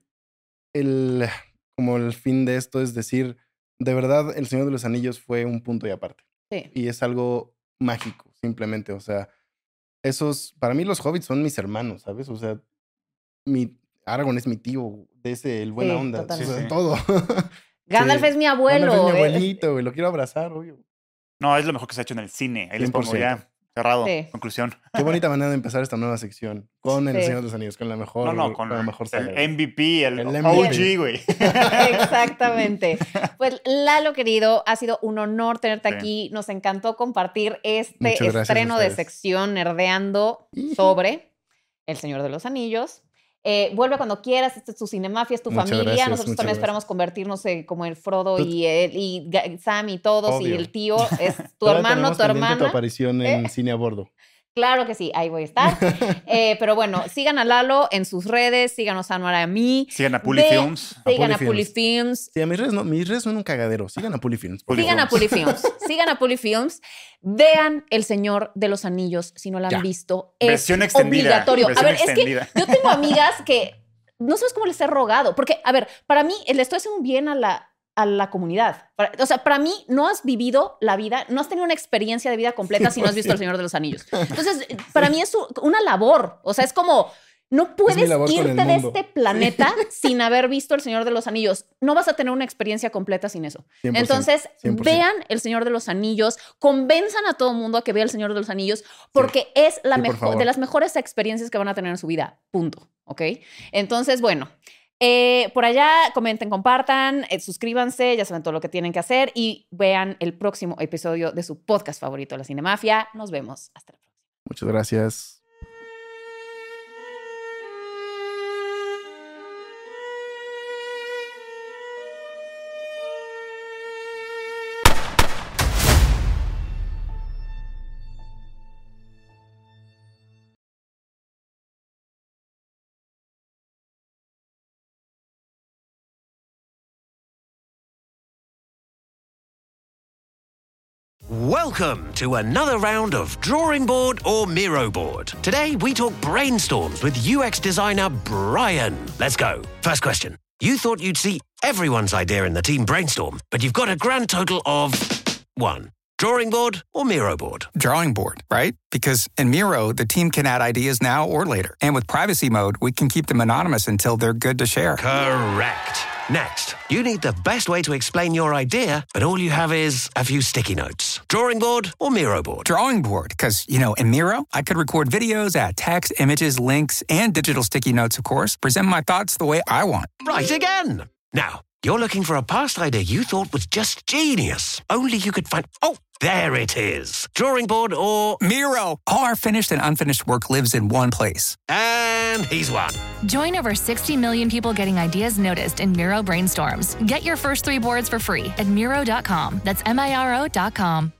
S4: el, como el fin de esto es decir, de verdad, El Señor de los Anillos fue un punto y aparte.
S2: Sí.
S4: Y es algo mágico, simplemente, o sea, esos, para mí los hobbits son mis hermanos, ¿sabes? O sea, mi, Aragorn es mi tío, de ese, el buena
S2: Sí,
S4: onda, o
S2: totalmente.
S4: sea,
S3: Sí, sí.
S4: todo.
S2: Gandalf
S4: Sí.
S2: es mi abuelo.
S4: Gandalf es mi
S2: eh.
S4: abuelito, güey, lo quiero abrazar, obvio.
S3: No, es lo mejor que se ha hecho en el cine. Ahí les
S4: cien por
S3: pongo
S4: ciento.
S3: ya cerrado.
S2: Sí.
S3: Conclusión.
S4: Qué bonita manera de empezar esta nueva sección con El
S2: Sí.
S4: Señor de los Anillos, con la mejor,
S3: No, no, con
S4: la mejor saga.
S3: el M V P, el,
S4: El
S3: O
S4: M V P.
S3: G, güey.
S2: Exactamente. Pues Lalo, querido, ha sido un honor tenerte
S3: Sí.
S2: aquí. Nos encantó compartir este
S4: Muchas gracias a
S2: estreno de
S4: ustedes.
S2: sección nerdeando sobre El Señor de los Anillos. Eh, vuelve cuando quieras, esta es tu Cinemafia, es tu
S4: Muchas
S2: familia.
S4: gracias,
S2: Nosotros
S4: muchas
S2: también
S4: gracias.
S2: esperamos convertirnos en, como el Frodo
S4: Tú-
S2: y, él, y Ga- Sam y todos, y
S4: Obvio.
S2: el tío es tu
S4: Todavía
S2: hermano,
S4: tenemos
S2: tu
S4: pendiente
S2: hermana.
S4: tu aparición en
S2: ¿Eh?
S4: Cine a Bordo.
S2: Claro que sí, ahí voy a estar. Eh, pero bueno, sigan a Lalo en sus redes, síganos a Anuara y a mí.
S3: Sigan a Pulifilms.
S2: Ve, sigan
S4: A
S2: a
S4: Pulifilms.
S2: Pulifilms.
S4: Sí, a mis redes, no, mis redes son un cagadero. Sigan a Pulifilms. por
S2: Sigan a
S4: favor.
S2: Pulifilms. Sigan a Pulifilms. Vean El Señor de los Anillos si no la han
S4: Ya.
S2: visto. Es
S3: Versión extendida,
S2: obligatorio.
S3: versión
S2: a ver,
S3: extendida.
S2: es que yo tengo amigas que no sabes cómo les he rogado. Porque, a ver, para mí le estoy haciendo un bien a la, a la comunidad. Para- o sea, para mí no has vivido la vida, no has tenido una experiencia de vida completa si no has visto El Señor de los Anillos. Entonces, para mí es u- una labor. O sea, es como... No puedes
S4: labor con el
S2: irte de
S4: mundo.
S2: este planeta sin haber visto El Señor de los Anillos. No vas a tener una experiencia completa sin eso.
S4: cien por ciento,
S2: Entonces,
S4: cien por ciento.
S2: vean El Señor de los Anillos, convenzan a todo el mundo a que vea El Señor de los Anillos, porque es la
S4: Sí, por
S2: mejor,
S4: favor.
S2: de las mejores experiencias que van a tener en su vida. Punto. ¿Ok? Entonces, bueno. eh, por allá, comenten, compartan, eh, suscríbanse, ya saben todo lo que tienen que hacer y vean el próximo episodio de su podcast favorito, La Cinemafia. Nos vemos. Hasta la próxima.
S4: Muchas gracias.
S5: Welcome to another round of Drawing Board or Miro Board. Today we talk brainstorms with U X designer Brian. Let's go. First question. You thought you'd see everyone's idea in the team brainstorm, but you've got a grand total of one. Drawing board or Miro board?
S6: Drawing board, right? Because in Miro, the team can add ideas now or later. And with privacy mode, we can keep them anonymous until they're good to share.
S5: Correct. Next, you need the best way to explain your idea, but all you have is a few sticky notes. Drawing board or Miro board?
S6: Drawing board, because, you know, in Miro, I could record videos, add text, images, links, and digital sticky notes, of course, present my thoughts the way I want.
S5: Right again. Now, you're looking for a past idea you thought was just genius. Only you could find... Oh, there it is. Drawing board or...
S6: Miro! All our finished and unfinished work lives in one place.
S5: And he's won.
S7: Join over sixty million people getting ideas noticed in Miro brainstorms. Get your first three boards for free at Miro dot com. That's M I R O dot com.